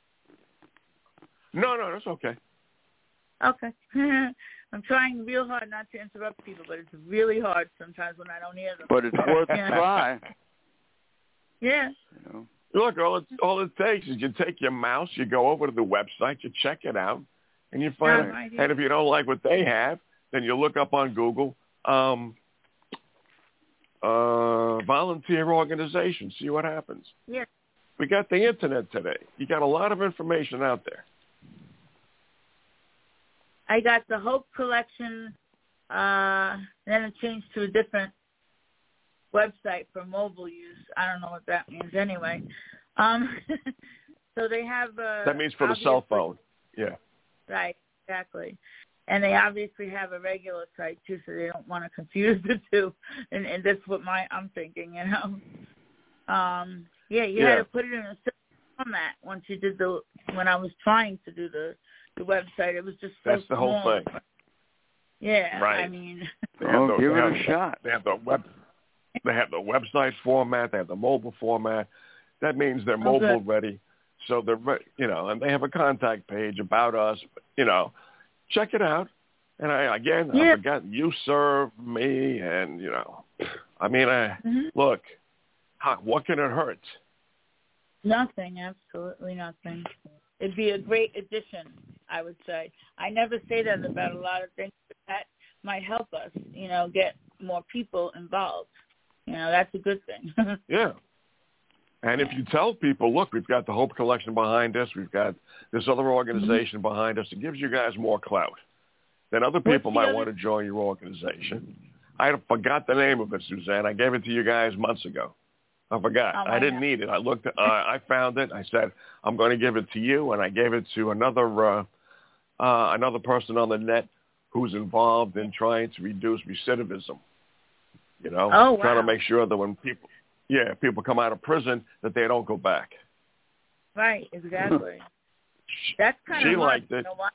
S4: No, no, that's okay.
S2: Okay. I'm trying real hard not to interrupt people, but it's really hard sometimes when I don't hear them.
S3: But it's worth a
S2: Yeah.
S3: try.
S2: Yeah.
S3: You know.
S4: Look, all it, all it takes is you take your mouse, you go over to the website, you check it out, and you find
S2: Yeah,
S4: it.
S2: right, yeah.
S4: And if you don't like what they have, then you look up on Google um, uh, volunteer organization, see what happens.
S2: Yeah.
S4: We got the internet today. You got a lot of information out there.
S2: I got the Hope Collection, uh, then it changed to a different website for mobile use. I don't know what that means anyway. Um, so they have... Uh,
S4: that means for the cell phone. Yeah.
S2: Right, exactly. And they obviously have a regular site, too, so they don't want to confuse the two. And, and that's what my I'm thinking, you know. Um, yeah, you
S4: yeah.
S2: had to put it in a certain format once you did the... When I was trying to do the... the website, it was just so
S4: That's the whole
S2: small.
S4: thing.
S2: Yeah,
S4: right.
S2: I mean,
S3: oh,
S4: the,
S3: give it
S4: have,
S3: a shot.
S4: They have the web, they have the website format. They have the mobile format. That means they're
S2: oh,
S4: mobile
S2: good.
S4: ready. So they're, you know, and they have a contact page about us. You know, check it out. And I again,
S2: yeah.
S4: I forgot you serve me, and you know, I mean, I
S2: mm-hmm.
S4: look, how, what can it hurt?
S2: Nothing, absolutely nothing. It'd be a great addition, I would say. I never say that about a lot of things, but that might help us, you know, get more people involved. You know, that's a good thing.
S4: yeah. And if you tell people, look, we've got the Hope Collection behind us, we've got this other organization mm-hmm. behind us, it gives you guys more clout. Then other people might other... want to join your organization. I forgot the name of it, Suzanne. I gave it to you guys months ago. I forgot.
S2: Oh,
S4: I didn't need it. I looked. Uh, I found it. I said, I'm going to give it to you, and I gave it to another uh, uh, another person on the net who's involved in trying to reduce recidivism. You know,
S2: oh, wow.
S4: trying to make sure that when people, yeah, people come out of prison, that they don't go back.
S2: Right. Exactly. That's kind
S4: she
S2: of hard.
S4: liked it.
S2: You know what?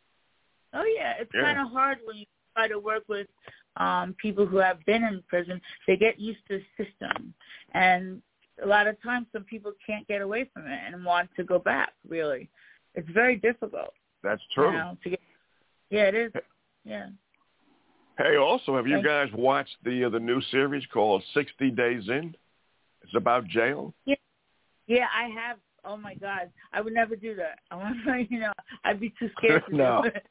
S2: Oh yeah, it's
S4: yeah.
S2: kind of hard when you try to work with um, people who have been in prison. They get used to the system. And a lot of times some people can't get away from it and want to go back, really. It's very difficult.
S4: That's true.
S2: You know, to get, yeah, it is. Yeah.
S4: Hey, also, have you
S2: Thanks.
S4: guys watched the uh, the new series called sixty days in? It's about jail.
S2: Yeah. Yeah, I have. Oh, my God. I would never do that. I want to, you know, I'd be too scared to
S4: no.
S2: do it.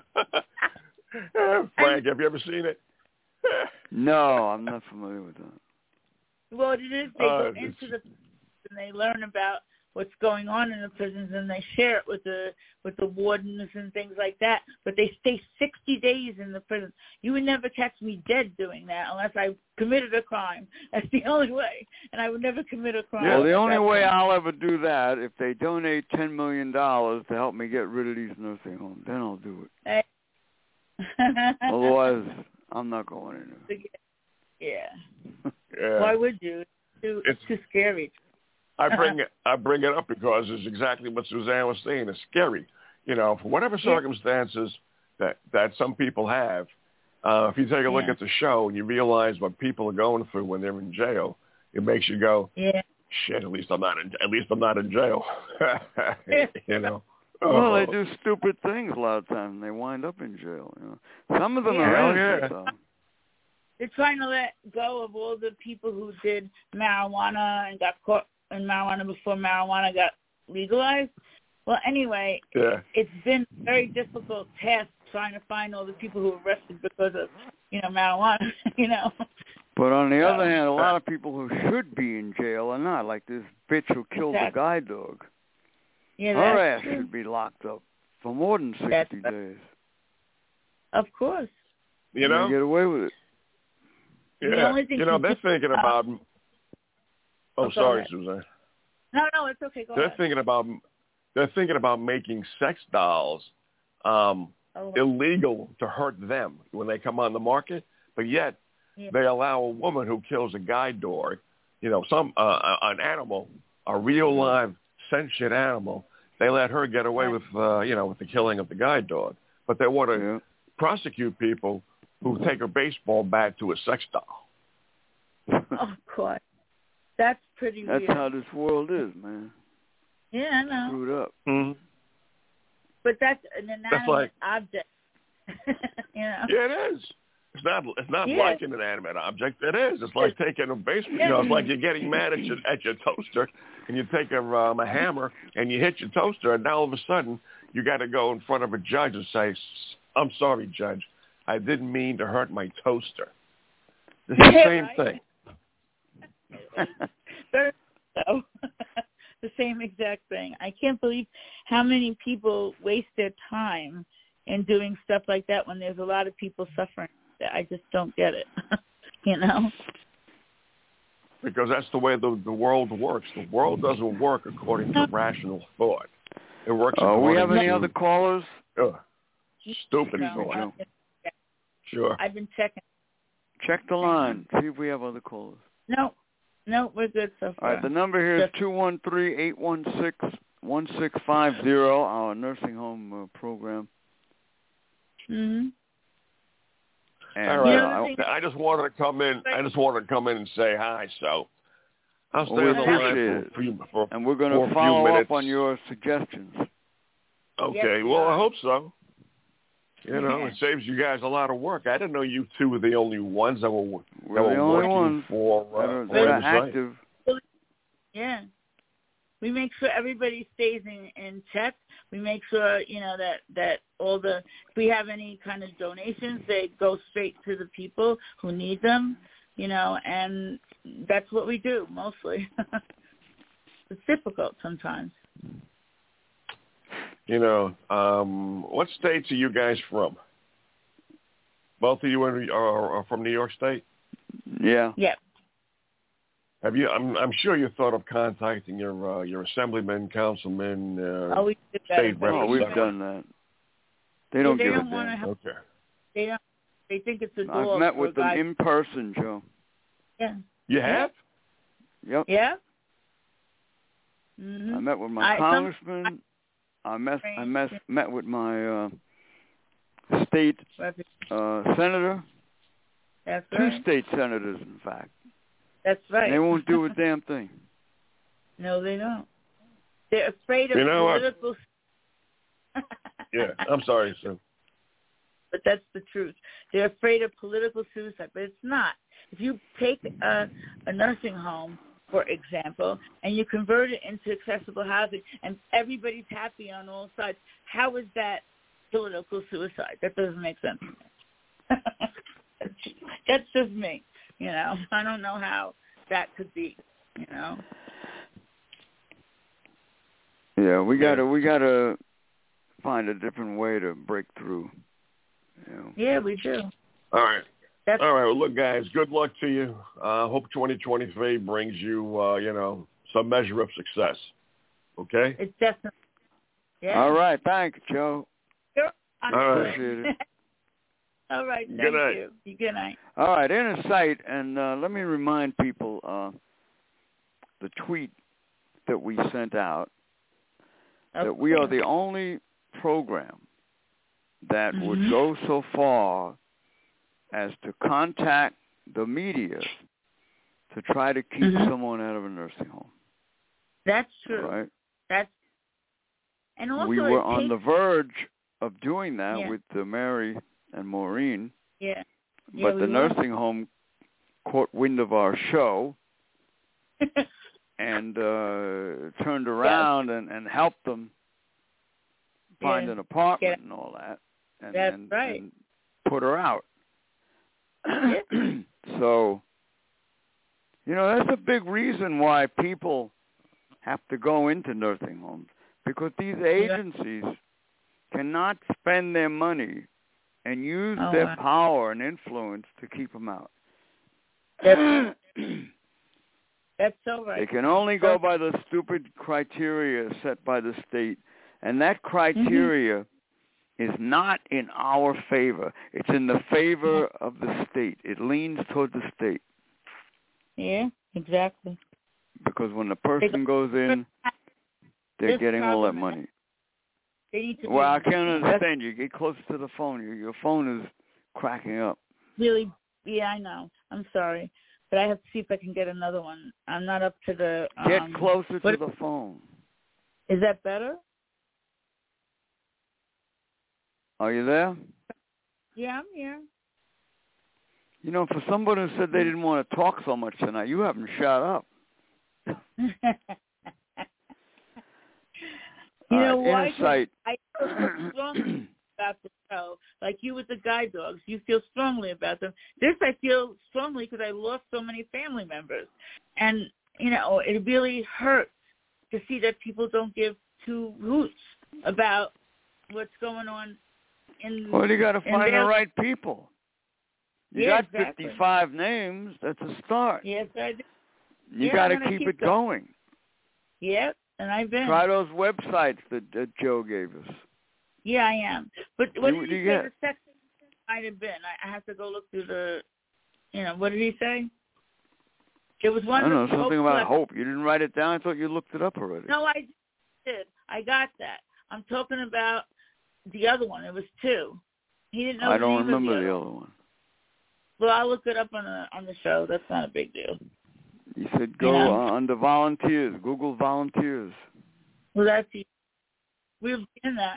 S4: Frank, have you ever seen it?
S3: No, I'm not familiar with that.
S2: Well, it is. They
S4: uh,
S2: go into the and they learn about what's going on in the prisons, and they share it with the with the wardens and things like that. But they stay sixty days in the prison. You would never catch me dead doing that unless I committed a crime. That's the only way, and I would never commit a crime.
S3: Well, the only way I'll ever do that if they donate ten million dollars to help me get rid of these nursing homes. Then I'll do it.
S2: Hey.
S3: Otherwise, I'm not going in there.
S2: Yeah.
S4: yeah.
S2: Why would you? It's too, it's too scary.
S4: I bring it. I bring it up because it's exactly what Suzanne was saying. It's scary, you know, for whatever circumstances yeah. that that some people have. Uh, if you take a look
S2: yeah.
S4: at the show and you realize what people are going through when they're in jail, it makes you go,
S2: "Yeah,
S4: shit. At least I'm not in. At least I'm not in jail." you know.
S3: Well,
S4: oh.
S3: they do stupid things a lot of times, and they wind up in jail. You know, some of them
S2: yeah.
S3: are
S4: yeah.
S3: innocent, though.
S2: They're trying to let go of all the people who did marijuana and got caught in marijuana before marijuana got legalized. Well, anyway,
S4: yeah.
S2: it's been a very difficult task trying to find all the people who were arrested because of, you know, marijuana, you know.
S3: But on the other
S2: um,
S3: hand, a lot of people who should be in jail are not, like this bitch who killed
S2: exactly.
S3: the guide dog.
S2: Yeah,
S3: Her
S2: that's
S3: ass
S2: true.
S3: should be locked up for more than sixty
S2: that's,
S3: days.
S2: Of course.
S4: You know,
S3: they get away with it.
S2: The
S4: Yeah,
S2: only thing
S4: you know,
S2: she
S4: they're
S2: did,
S4: thinking
S2: uh,
S4: about. Oh,
S2: oh
S4: sorry,
S2: ahead.
S4: Suzanne.
S2: No, no, it's okay. Go
S4: They're
S2: ahead.
S4: thinking about. They're thinking about making sex dolls um,
S2: Oh.
S4: illegal to hurt them when they come on the market, but yet
S2: Yeah.
S4: they allow a woman who kills a guide dog, you know, some uh, an animal, a real live sentient animal. They let her get away
S2: Right.
S4: with, uh, you know, with the killing of the guide dog, but they want to
S3: Yeah.
S4: prosecute people who take a baseball bat to a sex doll.
S2: Oh, God. That's pretty
S3: That's
S2: weird.
S3: how this world is, man.
S2: Yeah, I know.
S3: Screwed up.
S4: Mm-hmm.
S2: But that's an inanimate
S4: like-
S2: object. you know?
S4: Yeah, it is. It's not. It's not
S2: Yeah.
S4: like an inanimate object. It is. It's like taking a baseball. You know, it's like you're getting mad at your at your toaster, and you take a um, a hammer and you hit your toaster, and now all of a sudden you got to go in front of a judge and say, "I'm sorry, judge. I didn't mean to hurt my toaster." It's the
S2: Yeah,
S4: same
S2: right.
S4: thing.
S2: so, the same exact thing. I can't believe how many people waste their time in doing stuff like that when there's a lot of people suffering. I just don't get it, you know?
S4: Because that's the way the, the world works. The world doesn't work according to rational thought. It works
S3: Oh,
S4: according
S3: we have any
S4: to,
S3: other callers?
S4: Uh, stupid
S2: No,
S4: thought.
S2: I've been,
S4: Sure.
S2: I've been checking.
S3: Check the line. See if we have other callers.
S2: No, no, we're good so far.
S3: All right, the number here is two one three, eight one six, one six five zero, our nursing home uh, program.
S2: Mm-hmm.
S3: And,
S4: All right.
S3: uh,
S2: You know,
S4: I, I just wanted to come in. I just wanted to come in and say hi. So I'll stay
S3: Well, we
S4: on the line
S3: appreciate
S4: for, a few, for,
S3: and we're going
S4: for a
S3: to
S4: few
S3: follow
S4: minutes.
S3: up on your suggestions.
S4: Okay.
S2: Yes,
S4: well,
S2: sir.
S4: I hope so. You know, it saves you guys a lot of work. I didn't know you two were the only ones that were,
S3: We're
S4: that
S3: the
S4: were
S3: only
S4: working
S3: ones
S4: for,
S3: that
S4: uh,
S3: are,
S4: for
S3: that are
S4: the site.
S3: active.
S2: Yeah. We make sure everybody stays in, in check. We make sure, you know, that, that all the, if we have any kind of donations, they go straight to the people who need them, you know, and that's what we do mostly. It's difficult sometimes.
S4: You know, um, what states are you guys from? Both of you are, are, are from New York State?
S3: Yeah.
S2: Yeah.
S4: Have you? I'm, I'm sure you thought of contacting your uh, your assemblymen, councilmen, uh,
S2: Oh, we did that.
S4: state reps.
S3: Oh, we've
S4: Right.
S3: done that. They don't
S2: they
S3: give
S2: don't
S3: a
S2: want to
S3: damn.
S2: have,
S4: Okay.
S2: they don't, they think it's a
S3: I've
S2: dog
S3: met
S2: for
S3: with
S2: a
S3: them
S2: guy.
S3: in person, Joe.
S2: Yeah.
S4: You have?
S3: Yep.
S2: Yeah? Mm-hmm.
S3: I met with my
S2: I- some-
S3: congressman. I met I met met with my uh, state uh, senator.
S2: That's
S3: Two
S2: right.
S3: state senators, in fact.
S2: That's right.
S3: And they won't do a damn thing.
S2: No, they don't. They're afraid of
S4: You know what?
S2: political.
S4: Yeah. I'm sorry, sir.
S2: But that's the truth. They're afraid of political suicide, but it's not. If you take a, a nursing home, for example, and you convert it into accessible housing, and everybody's happy on all sides, how is that political suicide? That doesn't make sense to me. That's just me. You know, I don't know how that could be. You know.
S3: Yeah, we gotta we gotta find a different way to break through. You know.
S2: Yeah, we do.
S4: All right.
S2: That's,
S4: All right. Well, look, guys, good luck to you. I uh, hope twenty twenty-three brings you, uh, you know, some measure of success. Okay?
S2: it's definitely. Yeah.
S3: All right, thanks, Joe.
S2: Sure. I'm
S4: All right.
S3: Appreciate it.
S2: All right. Thank
S4: Good night.
S2: you. Good night.
S3: All right, inner sight, and uh, let me remind people uh, the tweet that we sent out,
S2: Of
S3: that we are
S2: course.
S3: the only program that
S2: Mhm.
S3: would go so far as to contact the media to try to keep
S2: Mhm.
S3: someone out of a nursing home.
S2: That's
S3: All
S2: true.
S3: right?
S2: That's and also
S3: We
S2: it
S3: were on
S2: takes,
S3: the verge of doing that
S2: Yeah.
S3: with uh, Mary and Maureen,
S2: yeah. Yeah,
S3: but
S2: we
S3: the
S2: were.
S3: nursing home caught wind of our show and uh, turned around and, and helped them find
S2: Yeah.
S3: an apartment
S2: Yeah.
S3: and all that, and,
S2: That's
S3: and,
S2: right.
S3: and put her out.
S2: Yeah.
S3: So, you know, that's a big reason why people have to go into nursing homes, because these agencies cannot spend their money and use
S2: Oh,
S3: their
S2: wow.
S3: power and influence to keep them out.
S2: That's, that's so right.
S3: They can only go
S2: So-
S3: by the stupid criteria set by the state, and that criteria
S2: Mm-hmm.
S3: is not in our favor. It's in the favor of the state. It leans toward the state,
S2: Yeah, exactly.
S3: because when the person goes in, they're
S2: This
S3: getting all that
S2: problem-
S3: money.
S2: They need to
S3: Well, I
S2: be,
S3: can't
S2: that's
S3: understand. You get closer to the phone. Your, your phone is cracking up.
S2: really, yeah, I know. I'm sorry. But I have to see if I can get another one. I'm not up to the... Um,
S3: Get closer to
S2: what-
S3: the phone.
S2: Is that better?
S3: Are you there?
S2: Yeah, I'm here.
S3: You know, for somebody who said they didn't want to talk so much tonight, you haven't shut up.
S2: You
S3: All
S2: know
S3: right,
S2: why?
S3: inner sight.
S2: I feel so strongly about the show. Like you with the guide dogs, you feel strongly about them. This I feel strongly because I lost so many family members. And, you know, it really hurts to see that people don't give two hoots about what's going on in.
S3: Well, you got to find
S2: their,
S3: the right people. You
S2: yeah,
S3: got
S2: exactly.
S3: fifty-five names. That's a start.
S2: Yes, I do.
S3: You
S2: yeah,
S3: got to
S2: keep,
S3: keep it
S2: going.
S3: going.
S2: Yep, and I've been.
S3: Try those websites that, that Joe gave us.
S2: Yeah, I am. But what
S3: See
S2: did
S3: what
S2: he
S3: you
S2: say
S3: get.
S2: the section might have been? I, I have to go look through the, you know, what did he say? It was one
S3: I don't
S2: of
S3: know,
S2: the
S3: something
S2: hope
S3: about
S2: collectors.
S3: hope. You didn't write it down? I thought you looked it up already.
S2: No, I did. I got that. I'm talking about the other one. It was two. He didn't know
S3: I
S2: the
S3: don't
S2: name
S3: remember
S2: of the,
S3: the
S2: other
S3: other one.
S2: Well, I'll look it up on the on the show. That's not a big deal.
S3: You said go
S2: you know?
S3: uh, under volunteers. Google volunteers.
S2: Well, that's we've done that.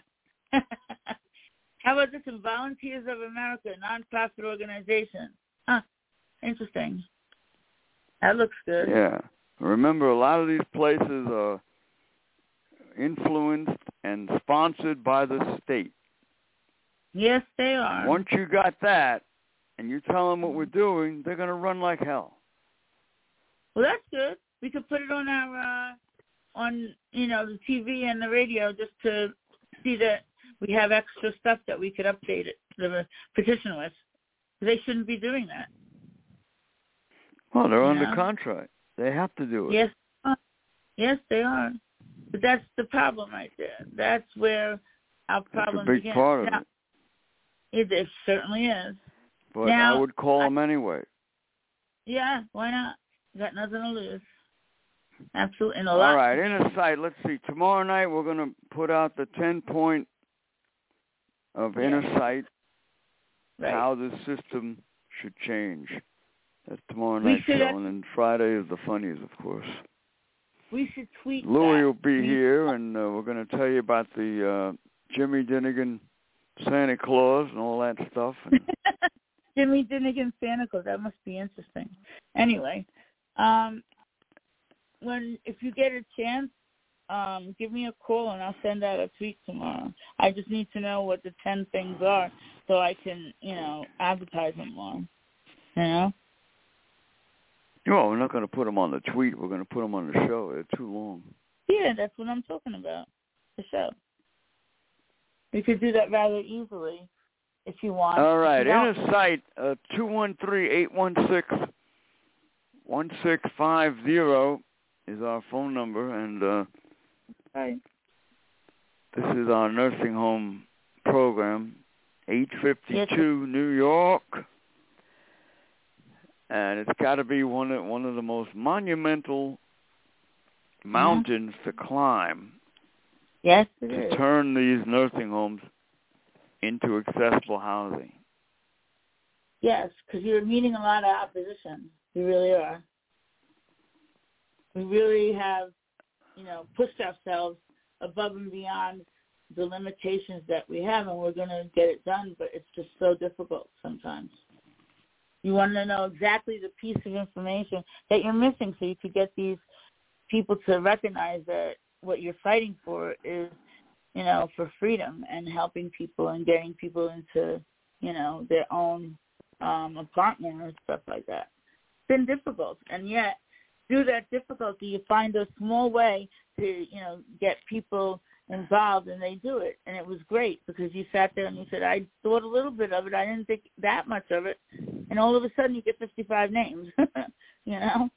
S2: How about this? In Volunteers of America, nonprofit organization. Huh. Interesting. That looks good.
S3: Yeah. Remember, a lot of these places are influenced and sponsored by the state.
S2: Yes, they are.
S3: Once you got that, and you tell them what we're doing, they're going to run like hell.
S2: Well, that's good. We could put it on our, uh, on you know, the T V and the radio just to see that we have extra stuff that we could update it, the petition with. They shouldn't be doing that.
S3: Well, they're
S2: you
S3: under
S2: know?
S3: contract. They have to do it.
S2: Yes, uh, yes, they are. But that's the problem right there. That's where our problem
S3: That's a big
S2: begins.
S3: part of
S2: now,
S3: it.
S2: It, it certainly is.
S3: But
S2: now,
S3: I would call
S2: I,
S3: them anyway.
S2: Yeah, why not? You got nothing to lose. Absolutely. And a
S3: All
S2: lot.
S3: right, Inner Sight, let's see. Tomorrow night we're going to put out the ten-point of
S2: Yeah.
S3: Inner Sight,
S2: Right.
S3: how the system should change. That's tomorrow
S2: We
S3: night's
S2: should
S3: show.
S2: have-
S3: And then Friday is the funnies, of course.
S2: We should tweet
S3: Louis
S2: that.
S3: will be
S2: we,
S3: here, and uh, we're going to tell you about the uh, Jimmy Dinnigan Santa Claus and all that stuff. And
S2: Jimmy Dinnigan Santa Claus. That must be interesting. Anyway, um, when if you get a chance, um, give me a call and I'll send out a tweet tomorrow. I just need to know what the ten things are so I can, you know, advertise them more. You know?
S3: well, we're not going to put them on the tweet. We're going to put them on the show. They're too long.
S2: Yeah, that's what I'm talking about. The show. We could do that rather easily if you want.
S3: All right,
S2: You know-
S3: Inner Sight, uh, two one three, eight one six, one six five zero is our phone number, and uh,
S2: Right.
S3: this is our nursing home program, eight fifty-two
S2: Yes.
S3: New York, and it's got to be one of, one of the most monumental mountains to climb
S2: Yes, it
S3: to
S2: is.
S3: turn these nursing homes into accessible housing.
S2: Yes, because you're meeting a lot of opposition. You really are. We really have, you know, pushed ourselves above and beyond the limitations that we have, and we're going to get it done, but it's just so difficult sometimes. You want to know exactly the piece of information that you're missing so you could get these people to recognize that what you're fighting for is, you know, for freedom and helping people and getting people into, you know, their own um, apartment or stuff like that. It's been difficult, and yet through that difficulty, you find a small way to, you know, get people involved, and they do it. And it was great because you sat there and you said, I thought a little bit of it. I didn't think that much of it. And all of a sudden you get fifty-five names, you know?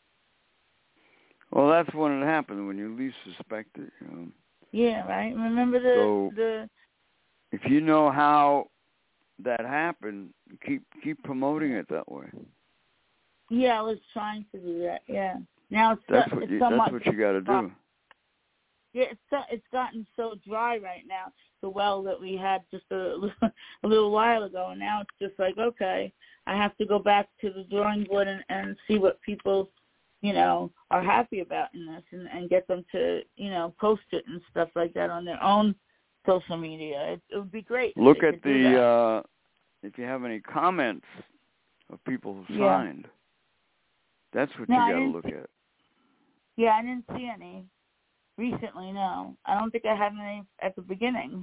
S3: Well, that's when it happens, when you least suspect it. You know?
S2: Yeah, right? Remember the...
S3: So,
S2: the
S3: if you know how that happened, keep keep promoting it that way.
S2: Yeah, I was trying to do that, yeah. Now it's,
S3: That's
S2: so,
S3: what
S2: it's
S3: you,
S2: somewhat...
S3: that's what you got to do.
S2: Yeah, it's, so, it's gotten so dry right now, the well that we had just a, a little while ago, and now it's just like, okay, I have to go back to the drawing board and, and see what people, you know, are happy about in this and, and get them to, you know, post it and stuff like that on their own social media. It, it would be great. if
S3: Look
S2: they
S3: at
S2: could do
S3: the,
S2: that.
S3: uh, if you have any comments of people who
S2: Yeah.
S3: signed. That's what
S2: No, I
S3: you got to
S2: didn't
S3: look
S2: see-
S3: at.
S2: Yeah, I didn't see any recently, no. I don't think I had any at the beginning.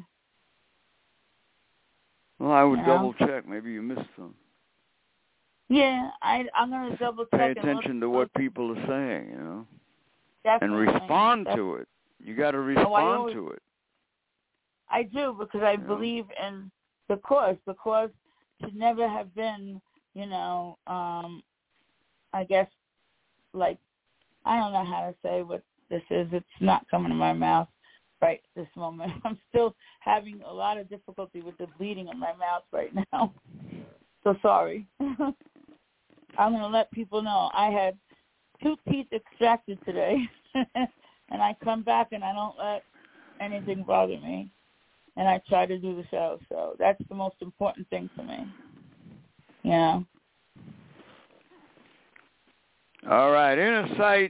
S3: Well, I would
S2: You know?
S3: double check. Maybe you missed some.
S2: Yeah, I, I'm going to double check
S3: Pay
S2: and look-
S3: attention to
S2: look.
S3: what people are saying, you know.
S2: Definitely.
S3: and respond
S2: Definitely.
S3: to it. You got to respond
S2: oh, I always,
S3: to it.
S2: I do, because I
S3: you
S2: believe know? in the cause. The cause should never have been, you know, um, I guess, like, I don't know how to say what this is. It's not coming to my mouth right this moment. I'm still having a lot of difficulty with the bleeding in my mouth right now. So sorry. I'm going to let people know I had two teeth extracted today, and I come back and I don't let anything bother me, and I try to do the show. So that's the most important thing for me. You know?
S3: All right, Inner Sight,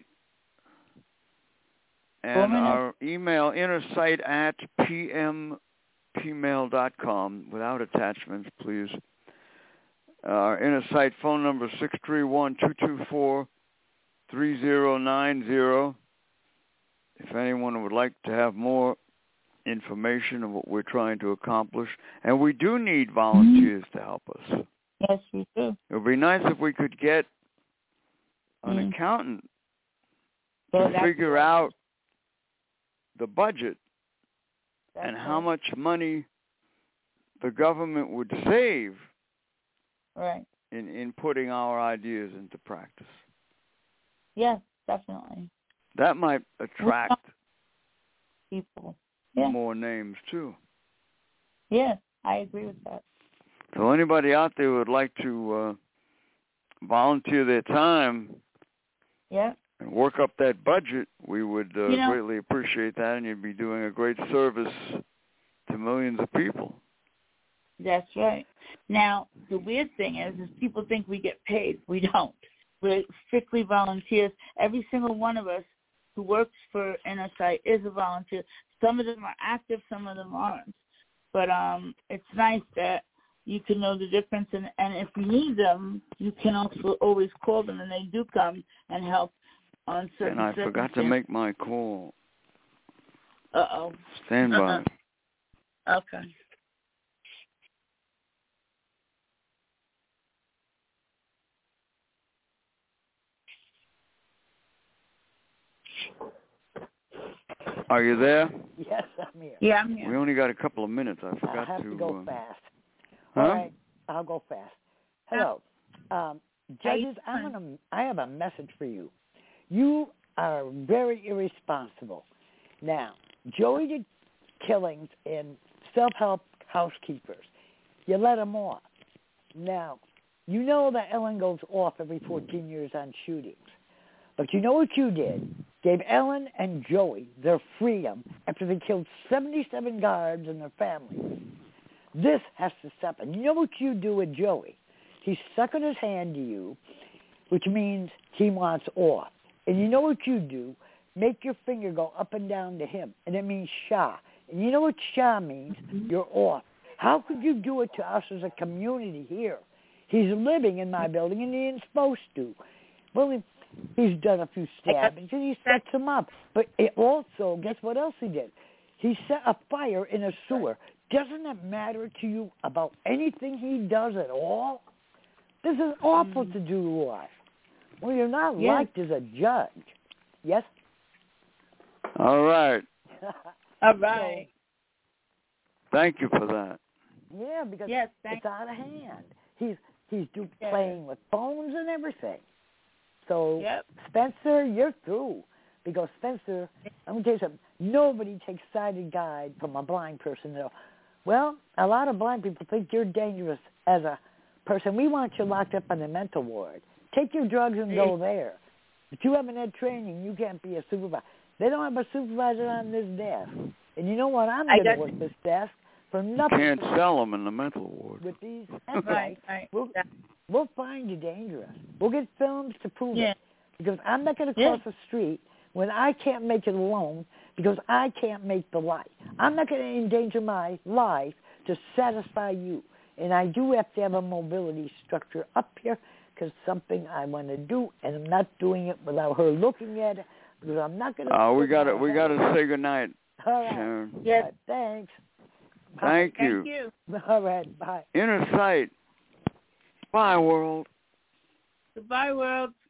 S3: and our email, innersight at p m p mail dot com, without attachments, please. Our Inner Sight phone number, six three one, two two four, three zero nine zero. If anyone would like to have more information of what we're trying to accomplish. And we do need volunteers mm-hmm. to help us.
S2: Yes, we do.
S3: It would be nice if we could get an mm-hmm. accountant so to figure right. out the budget that's and right. how much money the government would save
S2: right.
S3: in, in putting our ideas into practice.
S2: Yes, definitely.
S3: That might attract
S2: people. Yeah.
S3: more names, too.
S2: Yeah, I agree with that.
S3: So anybody out there who would like to uh, volunteer their time
S2: yeah.
S3: and work up that budget, we would uh,
S2: you know,
S3: greatly appreciate that, and you'd be doing a great service to millions of people.
S2: That's right. Now, the weird thing is, is people think we get paid. We don't. We're strictly volunteers. Every single one of us who works for Inner Sight is a volunteer. Some of them are active, some of them aren't. But um, it's nice that you can know the difference, and, and if you need them, you can also always call them, and they do come and help on certain
S3: And I forgot to make my call.
S2: Uh-oh.
S3: Stand by.
S2: Uh-uh. Okay.
S3: Are you there?
S5: Yes, I'm here.
S2: Yeah, I'm here.
S3: We only got a couple of minutes. I forgot
S5: I have
S3: to,
S5: to go
S3: uh,
S5: fast.
S3: Huh?
S5: All right, I'll go fast. Hello. Um, judges, I'm gonna, I have a message for you. You are very irresponsible. Now, Joey did killings in self-help housekeepers. You let him off. Now, you know that Ellen goes off every fourteen years on shootings. But you know what you did? Gave Ellen and Joey their freedom after they killed seventy-seven guards and their families. This has to stop. And you know what you do with Joey? He's sucking his hand to you, which means he wants off. And you know what you do? Make your finger go up and down to him, and it means Shah. And you know what Shah means? You're off. How could you do it to us as a community here? He's living in my building, and he ain't supposed to. Well, he, he's done a few stabbings, and he sets him up. But it also, guess what else he did? He set a fire in a sewer. Doesn't that matter to you about anything he does at all? This is awful mm. to do to us. Well, you're not yes. liked as a judge. Yes?
S3: All right.
S2: All right.
S3: So, thank you for that.
S5: Yeah, because
S2: yes,
S5: it's out of hand. He's he's do, yes. playing with phones and everything. So,
S2: yep.
S5: Spencer, you're through. Because, Spencer, I'm going to tell you something. Nobody takes sighted guide from a blind person. They'll, well, a lot of blind people think you're dangerous as a person. We want you locked up in the mental ward. Take your drugs and go there. If you haven't had training, you can't be a supervisor. They don't have a supervisor on this desk. And you know what? I'm going to work this desk for nothing.
S3: You can't sell them in the mental ward.
S5: With these,
S2: right, right.
S5: We'll, we'll find you dangerous. We'll get films to prove
S2: yeah.
S5: it. Because I'm not going to cross yeah. the street when I can't make it alone because I can't make the light. I'm not going to endanger my life to satisfy you. And I do have to have a mobility structure up here because something I want to do, and I'm not doing it without her looking at it because I'm not going to.
S3: Oh, we got to we got to say goodnight,
S5: All right.
S3: Sharon.
S5: Yes. Right, thanks.
S3: Thank
S5: bye.
S3: you.
S2: Thank you.
S5: All right. Bye.
S3: Inner Sight. Bye, world.
S2: Goodbye, world.